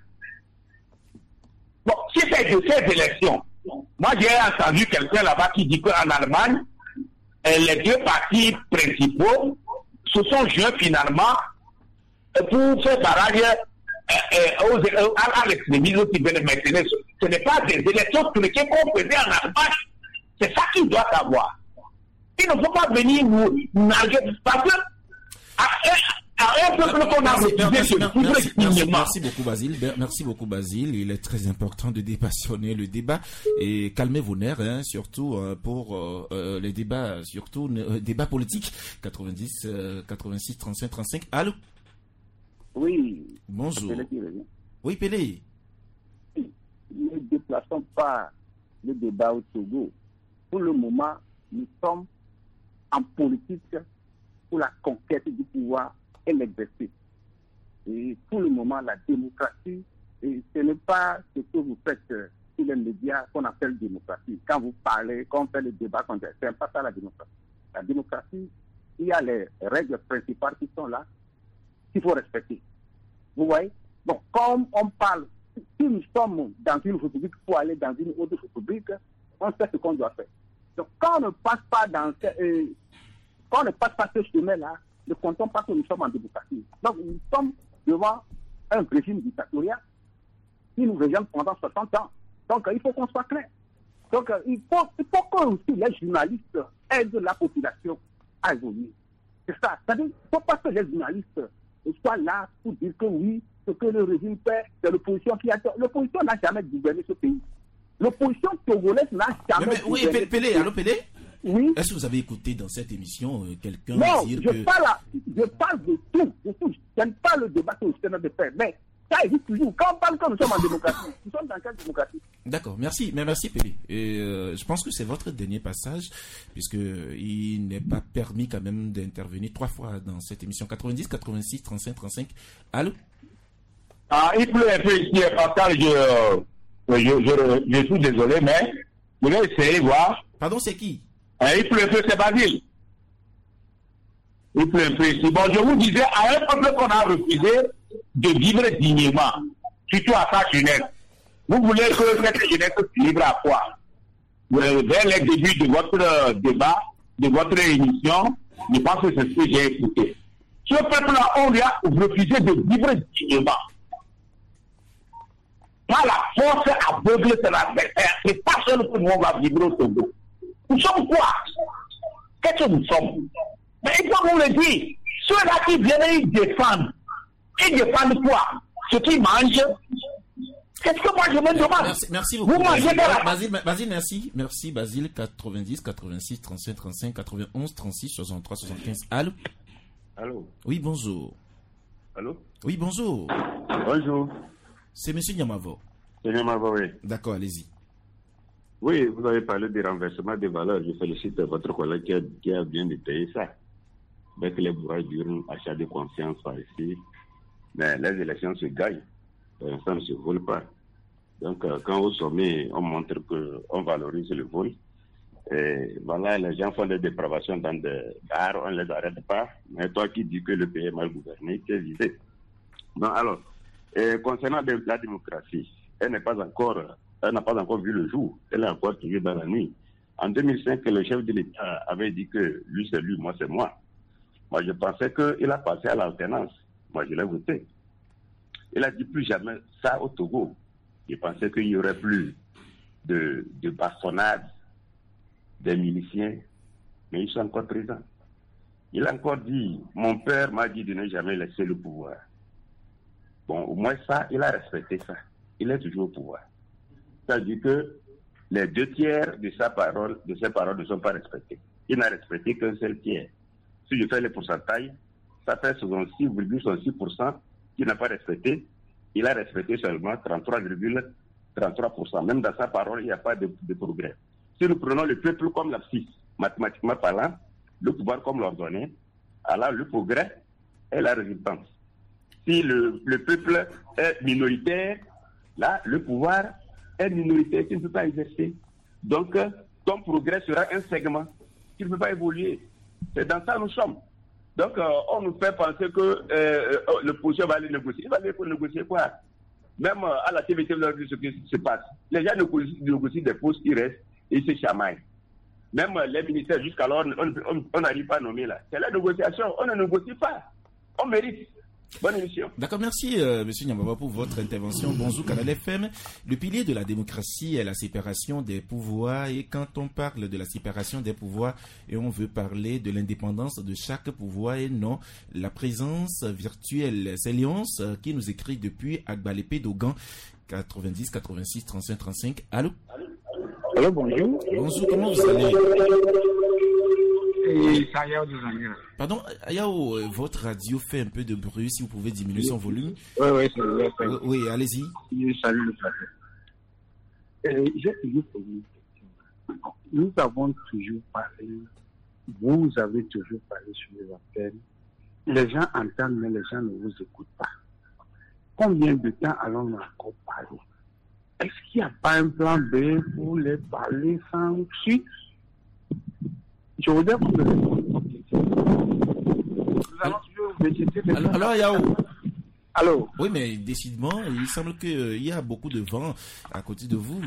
Bon, si c'est de ces élections, moi j'ai entendu quelqu'un là-bas qui dit qu'en Allemagne, les deux partis principaux se sont joints finalement pour faire barrage euh, aux, à, à l'extrémisme qui vient de maintenir. Ce n'est pas des élections truquées qu'on faisait en Allemagne. C'est ça qu'il doit savoir. Il ne faut pas venir nous narguer. Parce que à, à un peuple qu'on a refusé de merci, merci, merci beaucoup Basile. Merci beaucoup Basile. Il est très important de dépassionner le débat et calmer vos nerfs, hein, surtout euh, pour euh, les débats, surtout euh, débats politiques. quatre-vingt-dix, euh, quatre-vingt-six, trente-cinq, trente-cinq. Allô? Oui. Bonjour. Oui, Pélé. Ne déplaçons pas le débat au Togo. Pour le moment, nous sommes en politique pour la conquête du pouvoir et l'exercice. Et pour le moment, la démocratie, et ce n'est pas ce que vous faites sur les médias qu'on appelle démocratie. Quand vous parlez, quand on fait le débat, c'est pas ça la démocratie. La démocratie, il y a les règles principales qui sont là, qu'il faut respecter. Vous voyez? Bon, comme on parle, si nous sommes dans une république pour aller dans une autre république, on sait ce qu'on doit faire. Donc, quand on ne passe pas dans ce, euh, quand on ne passe pas ce chemin-là, ne comptons pas que nous sommes en démocratie. Donc, nous sommes devant un régime dictatorial qui nous régime pendant soixante ans. Donc, il faut qu'on soit clair. Donc, il faut, il faut que aussi les journalistes aident la population à évoluer. C'est ça. C'est-à-dire, il ne faut pas que les journalistes soient là pour dire que oui, ce que le régime fait, c'est l'opposition qui a tort. L'opposition n'a jamais gouverné ce pays. L'opposition togolaise n'a jamais mais, mais, oui, gouverné. Oui, Pélé, allô Pélé? Oui. Est-ce que vous avez écouté dans cette émission euh, quelqu'un non, dire je que... Parle à, je parle de tout, de tout. Je n'aime pas le débat que vous êtes de faire, mais ça existe toujours. Quand on parle que nous sommes en démocratie, nous sommes dans quelle démocratie? D'accord, merci, mais merci Pélé. Et euh, je pense que c'est votre dernier passage, puisque il n'est pas permis quand même d'intervenir trois fois dans cette émission. quatre-vingt-dix, quatre-vingt-six, trente-cinq, trente-cinq. Allô? Ah, il pleut un peu ici, Pascal, je, je, je, je suis désolé, mais je vais essayer de voir. Pardon, c'est qui? Ah, il pleut un peu, c'est Basile. Il pleut un peu ici. Bon, je vous disais, à un peuple qu'on a refusé de vivre dignement, surtout à sa jeunesse. Vous voulez que cette jeunesse se livre à quoi? Vers les débuts de votre débat, de votre émission, je pense que c'est ce que j'ai écouté. Ce peuple-là, on lui a refusé de vivre dignement. Pas la force aveugle de l'adversaire. C'est pas seul que nous on va vivre au Togo. Nous sommes quoi? Qu'est-ce que nous sommes? Mais il faut vous le dire. Ceux-là qui viennent, ils défendent. Ils défendent quoi? Ce qu'ils mangent. Qu'est-ce que moi je me demande? Merci, merci beaucoup. Vous mangez Basile, Basile, Basile, merci. Merci Basile. quatre-vingt-dix, quatre-vingt-six, trente-cinq, trente-cinq, quatre-vingt-onze, trente-six, soixante-trois, soixante-quinze. Allô? Allô? Oui, bonjour. Allô? Oui, bonjour. Bonjour. C'est M. Niamavo. C'est Niamavo, oui. D'accord, allez-y. Oui, vous avez parlé du renversement des valeurs. Je félicite votre collègue qui a, qui a bien détaillé ça. Avec les bourrages d'urne, achat de conscience par ici. Mais les élections se gagnent. Ça ne se vole pas. Donc, euh, quand au sommet, on montre qu'on valorise le vol, et voilà, les gens font des dépravations dans des gares, on ne les arrête pas. Mais toi qui dis que le pays est mal gouverné, tu es visé. Non, alors, et concernant de, la démocratie, elle n'est pas encore, elle n'a pas encore vu le jour. Elle est encore toujours dans la nuit. En deux mille cinq, le chef de l'État avait dit que lui c'est lui, moi c'est moi. Moi je pensais qu'il a passé à l'alternance. Moi je l'ai voté. Il a dit plus jamais ça au Togo. Je pensais qu'il n'y aurait plus de, de bastonnade des miliciens, mais ils sont encore présents. Il a encore dit, mon père m'a dit de ne jamais laisser le pouvoir. Bon, au moins ça, il a respecté ça. Il est toujours au pouvoir. C'est-à-dire que les deux tiers de sa parole, de ses paroles ne sont pas respectés. Il n'a respecté qu'un seul tiers. Si je fais les pourcentages, ça fait soixante-six virgule six pour cent qu'il n'a pas respecté. Il a respecté seulement trente-trois virgule trente-trois pour cent. Même dans sa parole, il n'y a pas de, de progrès. Si nous prenons le peuple comme l'abscisse, mathématiquement parlant, le pouvoir comme l'ordonnée, alors le progrès est la résultante. Si le, le peuple est minoritaire, là, le pouvoir est minoritaire, tu ne peux pas exercer. Donc, ton progrès sera un segment. Tu ne peux pas évoluer. C'est dans ça que nous sommes. Donc, euh, on nous fait penser que euh, le projet va aller négocier. Il va aller pour négocier quoi? Même euh, à la T V T, vous avez vu ce qui se passe. Les gens négocient, négocient des postes, ils restent et ils se chamaillent. Même euh, les ministères, jusqu'alors, on n'arrive pas à nommer là. C'est la négociation, on ne négocie pas. On mérite. Bonne émission. D'accord, merci euh, Monsieur Nyambaba pour votre intervention. Bonjour Canal F M. Le pilier de la démocratie est la séparation des pouvoirs, et quand on parle de la séparation des pouvoirs, et on veut parler de l'indépendance de chaque pouvoir et non la présence virtuelle. C'est Léonce euh, qui nous écrit depuis Agbalépé Dogan, quatre-vingt-dix quatre-vingt-six trente-cinq trente-cinq. Allô? Allô, bonjour. Bonjour, comment vous allez? Pardon, Ayao, votre radio fait un peu de bruit, si vous pouvez diminuer son volume. Oui, oui, c'est vrai. Oui, oui, allez-y. Salut le plateau. Euh, J'ai toujours posé une question. Nous avons toujours parlé, vous avez toujours parlé sur les appels. Les gens entendent, mais les gens ne vous écoutent pas. Combien de temps allons-nous encore parler? Est-ce qu'il n'y a pas un plan B pour les parler sans suite? Je voudrais que vous me répondiez. Nous allons toujours végéter les Alors, alors Yao. Allô? Oui, mais décidément, il semble qu'il euh, y a beaucoup de vent à côté de vous.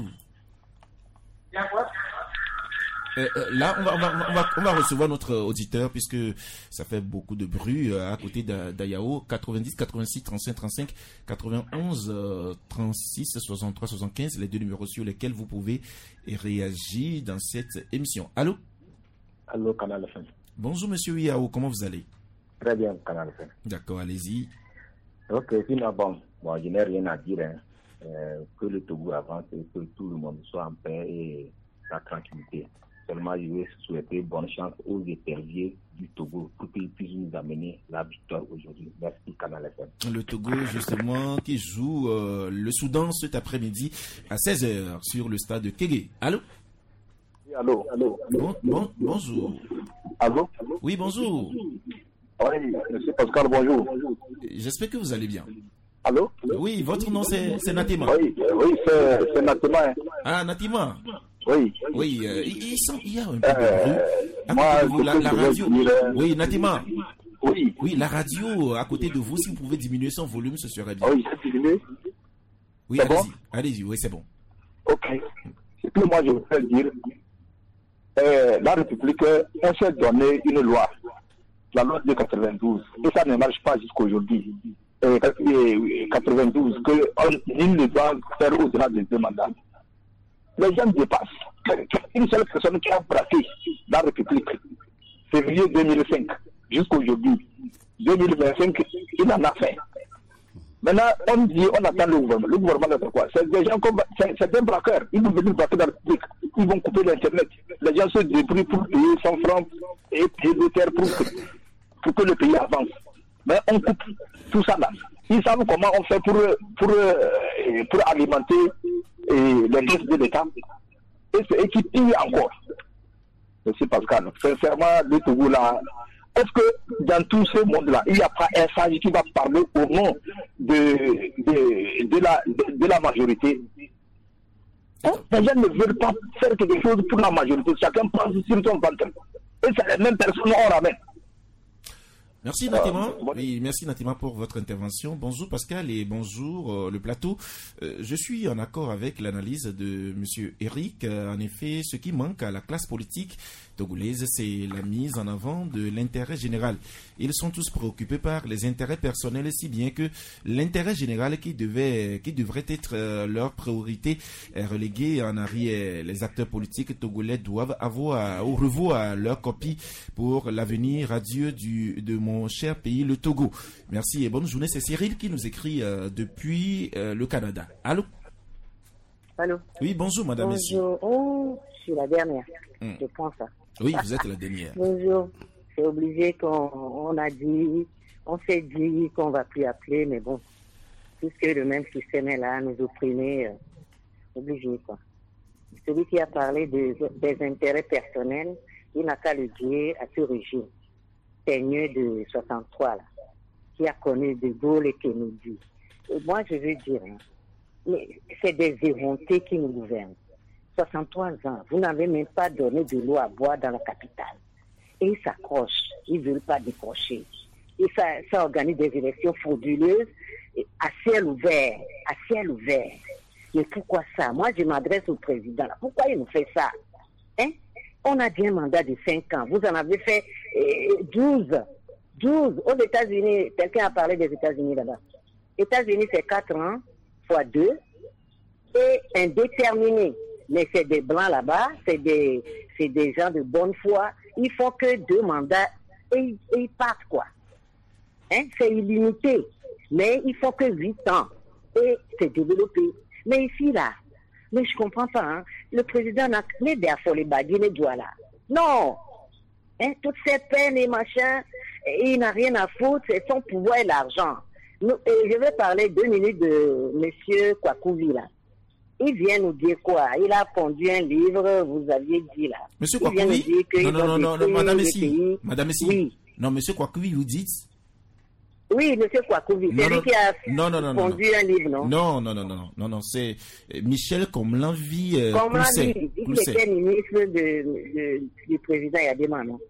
Il y a quoi? Euh, euh, là, on va, on, va, on, va, on va recevoir notre auditeur puisque ça fait beaucoup de bruit euh, à côté d'Ayao. quatre-vingt-dix quatre-vingt-six trente-cinq trente-cinq quatre-vingt-onze euh, trente-six soixante-trois soixante-quinze, les deux numéros sur lesquels vous pouvez réagir dans cette émission. Allô? Allô, Canal F M. Bonjour, monsieur Yao, comment vous allez? Très bien, Canal F M. D'accord, allez-y. Ok, sinon, bon, bon je n'ai rien à dire. Hein. Euh, que le Togo avance et que tout le monde soit en paix et la tranquillité. Seulement, je vais souhaiter bonne chance aux éperviers du Togo pour qu'ils puissent nous amener la victoire aujourd'hui. Merci, Canal F M. Le Togo, justement, qui joue euh, le Soudan cet après-midi à seize heures sur le stade de Kégué. Allô? Oui, allô, allô. Bon, bon, bonjour. Allô? Oui, bonjour. Oui, monsieur Pascal, bonjour. J'espère que vous allez bien. Allô? Oui, votre nom c'est Natima. Oui, oui c'est Natima. Ah, Natima. Oui. Oui, euh, il, il y a un peu euh, de bruit. Moi, vous, la, la radio. Dire... Oui, Natima. Oui. Oui, la radio à côté de vous, si vous pouvez diminuer son volume, ce serait bien. Oui, c'est diminué. Oui, allez-y. Bon? Allez-y, oui, c'est bon. Ok. Ce que moi je voudrais dire, euh, la République, on s'est donné une loi, la loi de quatre-vingt-douze, et ça ne marche pas jusqu'à aujourd'hui. Euh, quatre-vingt-douze, que nul ne doit faire au-delà de deux mandats. Les gens dépassent. Une seule personne qui a braqué la République, février deux mille cinq, jusqu'à aujourd'hui, deux mille vingt-cinq, il en a fait. Maintenant, on dit, on attend le gouvernement. Le gouvernement, c'est quoi? C'est des gens comme, c'est des braqueurs. Ils vont venir braquer la République. Ils vont couper l'Internet. Les gens se débrouillent pour payer cent francs et payer des terres pour que, pour que le pays avance. Mais on coupe tout ça là. Ils savent comment on fait pour, pour, pour, pour alimenter et les caisses de l'État. Et, et qui pille encore. Monsieur Pascal, sincèrement, le Togo là, est-ce que dans tout ce monde-là, il n'y a pas un sage qui va parler au nom de, de, de, la, de, de la majorité? Hein? Les gens ne veulent pas faire quelque chose pour la majorité. Chacun prend sur son ventre. Et c'est les mêmes personnes qu'on ramène. Merci Natima. Euh, bon. Oui, merci Natima pour votre intervention. Bonjour Pascal et bonjour euh, le plateau. Euh, je suis en accord avec l'analyse de Monsieur Eric. Euh, en effet, ce qui manque à la classe politique togolaise, c'est la mise en avant de l'intérêt général. Ils sont tous préoccupés par les intérêts personnels, si bien que l'intérêt général qui devait, qui devrait être euh, leur priorité est relégué en arrière. Les acteurs politiques togolais doivent avoir ou revoir leur copie pour l'avenir radieux du de mon Mon cher pays, le Togo. Merci et bonne journée. C'est Cyril qui nous écrit euh, depuis euh, le Canada. Allô? Allô? Oui, bonjour, madame. Bonjour. Oh, je suis la dernière. Hum. Je pense ça. Oui, vous êtes la dernière. Bonjour. C'est obligé qu'on on a dit, on s'est dit qu'on va plus appeler, mais bon, puisque le même système est là, nous opprimer, euh, obligé, quoi. Celui qui a parlé de, des intérêts personnels, il n'a qu'à le dire à ce régime. Seigneur de soixante-trois, là, qui a connu De Gaulle et Kennedy. Et moi, je veux dire, hein, mais c'est des éreintés qui nous gouvernent. soixante-trois ans, vous n'avez même pas donné de l'eau à boire dans la capitale. et ils s'accrochent, ils ne veulent pas décrocher. Et ça, ça organise des élections frauduleuses à ciel ouvert, à ciel ouvert. Mais pourquoi ça? Moi, je m'adresse au président. Pourquoi il nous fait ça? Hein? On a dit un mandat de cinq ans. Vous en avez fait euh, douze. douze. Aux États-Unis, quelqu'un a parlé des États-Unis là-bas. États-Unis, c'est quatre ans fois deux et indéterminé. Mais c'est des blancs là-bas, c'est des, c'est des gens de bonne foi. Ils font que deux mandats et, et ils partent, quoi. Hein? C'est illimité. Mais il faut que huit ans et c'est développé. Mais ici, là, mais je comprends pas, hein. Le président n'a que des affolés bagui, les doigts là. Non! Hein? Toutes ces peines et machins, il n'a rien à foutre, c'est son pouvoir et l'argent. Nous, et je vais parler deux minutes de monsieur Kwakouvi, là. Il vient nous dire quoi? Il a pondu un livre, vous aviez dit là. Monsieur Kwakouvi? Non, non, non, non, madame Messi. Madame Messi. Oui. Non, monsieur Kwakouvi, vous dites? Oui, monsieur Kwakouvi, c'est lui qui a non, non, non, pondu non. un livre, non? Non, non, non, non, non, non, non, c'est Michel Komlanvi. Euh, Komlanvi, il était ministre de, de, du président Yadema, non?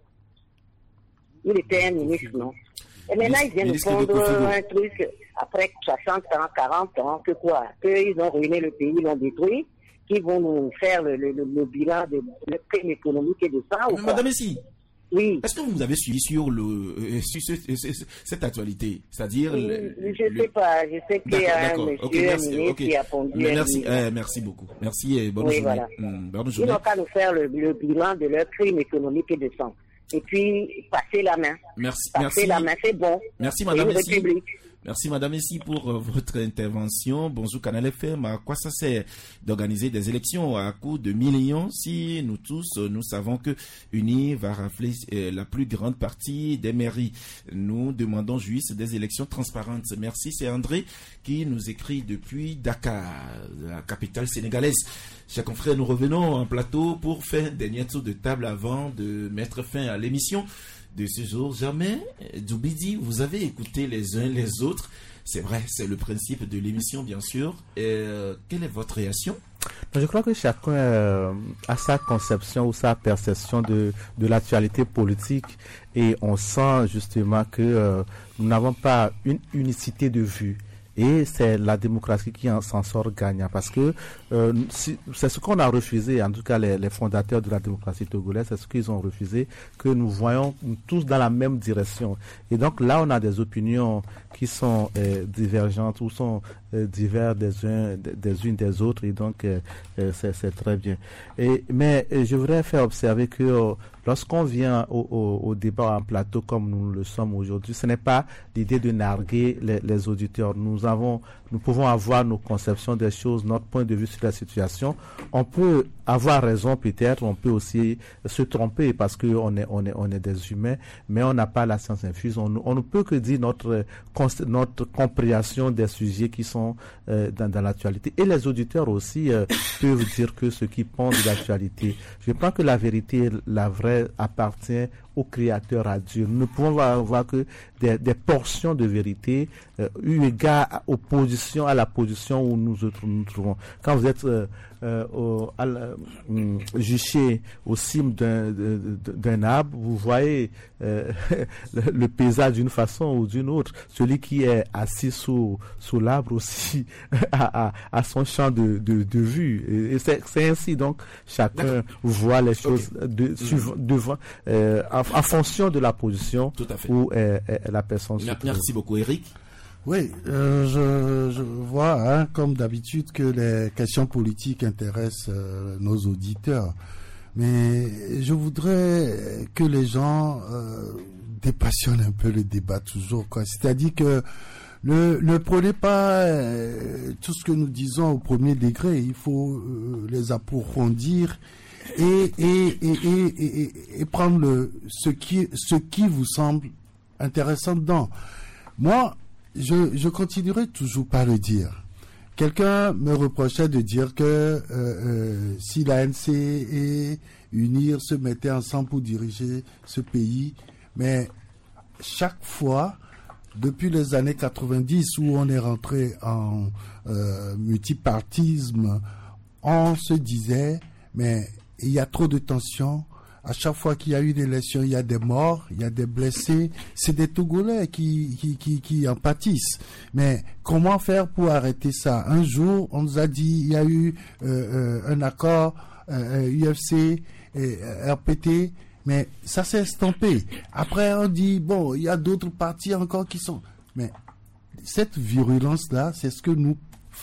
Il était un ministre, non? Et maintenant, ils viennent nous prendre un truc, après soixante ans, quarante ans, que quoi? Qu'ils ont ruiné le pays, ils l'ont détruit, qu'ils vont nous faire le, le, le, le bilan de le crime économique et de ça, ou quoi? Madame Messi. Oui. Est-ce que vous avez suivi sur le euh, sur ce, ce, cette actualité, c'est-à-dire oui, le, je ne sais pas, je sais qu'il y a un monsieur okay, merci, ministre okay. qui a pondu merci, un eh, merci beaucoup, merci et bonne oui, journée. Voilà. Mmh, bonne Ils journée. n'ont qu'à nous faire le, le bilan de leur crime économique et de sang. Et puis passer la main. Merci, passer merci. la main, c'est bon. Merci Madame une Messi. République. Merci Madame Messi pour euh, votre intervention. Bonjour Canal F M. À quoi ça sert d'organiser des élections à coût de millions si nous tous euh, nous savons que U N I va rafler euh, la plus grande partie des mairies. Nous demandons juste des élections transparentes. Merci. C'est André qui nous écrit depuis Dakar, la capitale sénégalaise. Chers confrères, nous revenons en plateau pour faire un dernier tour de table avant de mettre fin à l'émission de ce jour. Jamais, Doubidi, vous avez écouté les uns les autres. C'est vrai, c'est le principe de l'émission, bien sûr. Et, euh, quelle est votre réaction? Je crois que chacun euh, a sa conception ou sa perception de, de l'actualité politique et on sent justement que euh, nous n'avons pas une unicité de vue. Et c'est la démocratie qui en, s'en sort gagnant parce que euh, si, c'est ce qu'on a refusé, en tout cas les, les fondateurs de la démocratie togolaise, c'est ce qu'ils ont refusé, que nous voyons tous dans la même direction. Et donc là, on a des opinions qui sont euh, divergentes ou sont euh, diverses des, uns, des unes des autres et donc euh, euh, c'est, c'est très bien. Et, mais euh, je voudrais faire observer que euh, lorsqu'on vient au, au, au débat en plateau comme nous le sommes aujourd'hui, ce n'est pas l'idée de narguer les, les auditeurs. Nous avons, nous pouvons avoir nos conceptions des choses, notre point de vue sur la situation. On peut avoir raison peut-être, on peut aussi se tromper parce que on est, on est, on est des humains, mais on n'a pas la science infuse. On, on ne peut que dire notre, notre compréhension des sujets qui sont euh, dans, dans l'actualité. Et les auditeurs aussi euh, peuvent dire que ce qui pond de l'actualité. Je pense que la vérité, la vraie, appartient au Créateur, à Dieu. Nous ne pouvons avoir que des, des portions de vérité euh, eu égard aux positions, à la position où nous nous, nous trouvons. Quand vous êtes euh, euh, au, à la, um, juché au cime d'un, d'un arbre, vous voyez euh, le, le paysage d'une façon ou d'une autre. Celui qui est assis sous, sous l'arbre aussi a, a, a son champ de, de, de vue. Et, et c'est, c'est ainsi donc chacun D'accord. voit les choses okay. de, suivant, devant euh, en, en fonction de la position où est, est la personne se trouve. Merci beaucoup, Eric. Oui, euh, je, je vois, hein, comme d'habitude, que les questions politiques intéressent euh, nos auditeurs. Mais je voudrais que les gens euh, dépassionnent un peu le débat toujours, quoi. C'est-à-dire que ne, ne prenez pas euh, tout ce que nous disons au premier degré. Il faut euh, les approfondir et, et, et, et, et, et prendre le, ce qui, ce qui vous semble intéressant dedans. Moi, Je, je continuerai toujours par le dire. Quelqu'un me reprochait de dire que euh, euh, si la N C et U N I R se mettaient ensemble pour diriger ce pays, mais chaque fois, depuis les années quatre-vingt-dix où on est rentré en euh, multipartisme, on se disait, mais il y a trop de tensions, à chaque fois qu'il y a eu une élection, il y a des morts, il y a des blessés. C'est des Togolais qui, qui, qui, qui en pâtissent. Mais comment faire pour arrêter ça? Un jour, on nous a dit, il y a eu euh, euh, un accord euh, U F C et euh, R P T, mais ça s'est estompé. Après, on dit, bon, il y a d'autres partis encore qui sont... Mais cette virulence-là, c'est ce que nous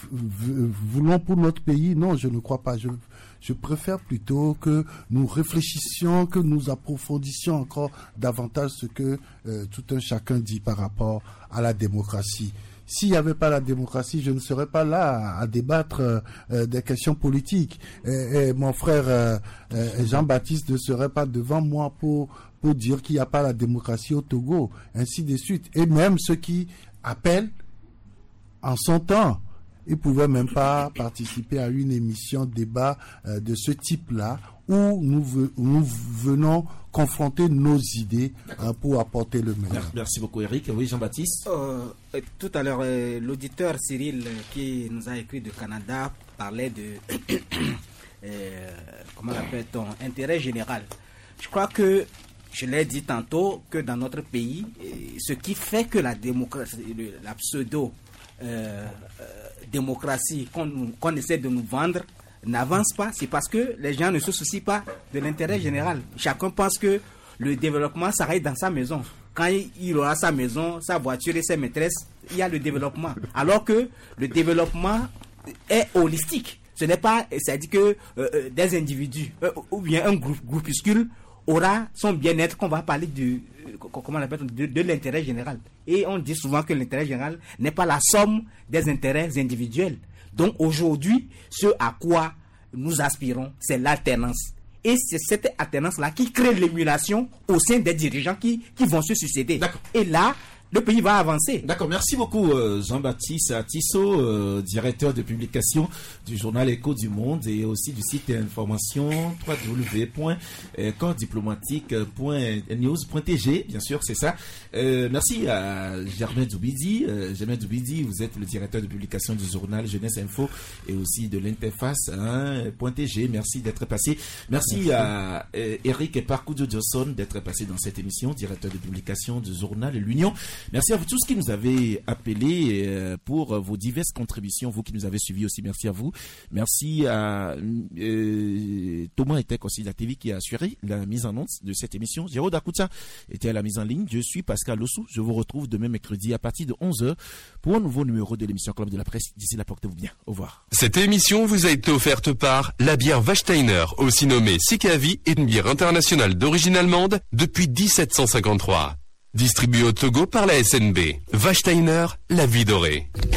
voulons pour notre pays? Non, je ne crois pas. Je, je préfère plutôt que nous réfléchissions, que nous approfondissions encore davantage ce que euh, tout un chacun dit par rapport à la démocratie. S'il n'y avait pas la démocratie, je ne serais pas là à, à débattre euh, des questions politiques. Et, et mon frère euh, euh, Jean-Baptiste ne serait pas devant moi pour, pour dire qu'il n'y a pas la démocratie au Togo, ainsi de suite. Et même ceux qui appellent en son temps, ils ne pouvaient même pas participer à une émission débat euh, de ce type-là, où nous, ve- nous venons confronter nos idées euh, pour apporter le meilleur. Merci beaucoup Eric. Oui, Jean-Baptiste. Euh, tout à l'heure, euh, l'auditeur Cyril euh, qui nous a écrit du Canada parlait de euh, comment l'appelle-t-on, intérêt général. Je crois que je l'ai dit tantôt que dans notre pays, euh, ce qui fait que la démocratie, la pseudo euh, euh, démocratie qu'on, qu'on essaie de nous vendre n'avance pas, c'est parce que les gens ne se soucient pas de l'intérêt général. Chacun pense que le développement s'arrête dans sa maison. Quand il aura sa maison, sa voiture et ses maîtresses, il y a le développement. Alors que le développement est holistique. Ce n'est pas, c'est-à-dire que euh, des individus euh, ou bien un groupe, groupuscule aura son bien-être qu'on va parler de, comment on appelle, de, de l'intérêt général. Et on dit souvent que l'intérêt général n'est pas la somme des intérêts individuels. Donc aujourd'hui, ce à quoi nous aspirons, c'est l'alternance. Et c'est cette alternance-là qui crée l'émulation au sein des dirigeants qui, qui vont se succéder. D'accord. Et là, le pays va avancer. D'accord, merci beaucoup euh, Jean-Baptiste Tissot, euh, directeur de publication du journal Écho du Monde et aussi du site d'information w w w point corps diplomatique point news point t g, bien sûr, c'est ça. Euh, merci à Germain Doubidi. Euh, Germain Doubidi, vous êtes le directeur de publication du journal Jeunesse Info et aussi de l'interface hein, .tg. Merci d'être passé. Merci, merci. à euh, Eric Parkoudjo Johnson d'être passé dans cette émission, directeur de publication du journal L'Union. Merci à vous tous qui nous avez appelés euh, pour vos diverses contributions, vous qui nous avez suivis aussi, merci à vous. Merci à euh, Thomas Etek aussi de la T V qui a assuré la mise en onde de cette émission. Jérôme Dakouta était à la mise en ligne. Je suis Pascal Lossou. Je vous retrouve demain mercredi à partir de onze heures pour un nouveau numéro de l'émission Club de la Presse. D'ici là, portez-vous bien. Au revoir. Cette émission vous a été offerte par la bière Wachsteiner, aussi nommée Sikavi, une bière internationale d'origine allemande depuis dix-sept cent cinquante-trois. Distribué au Togo par la S N B. Wachsteiner, la vie dorée.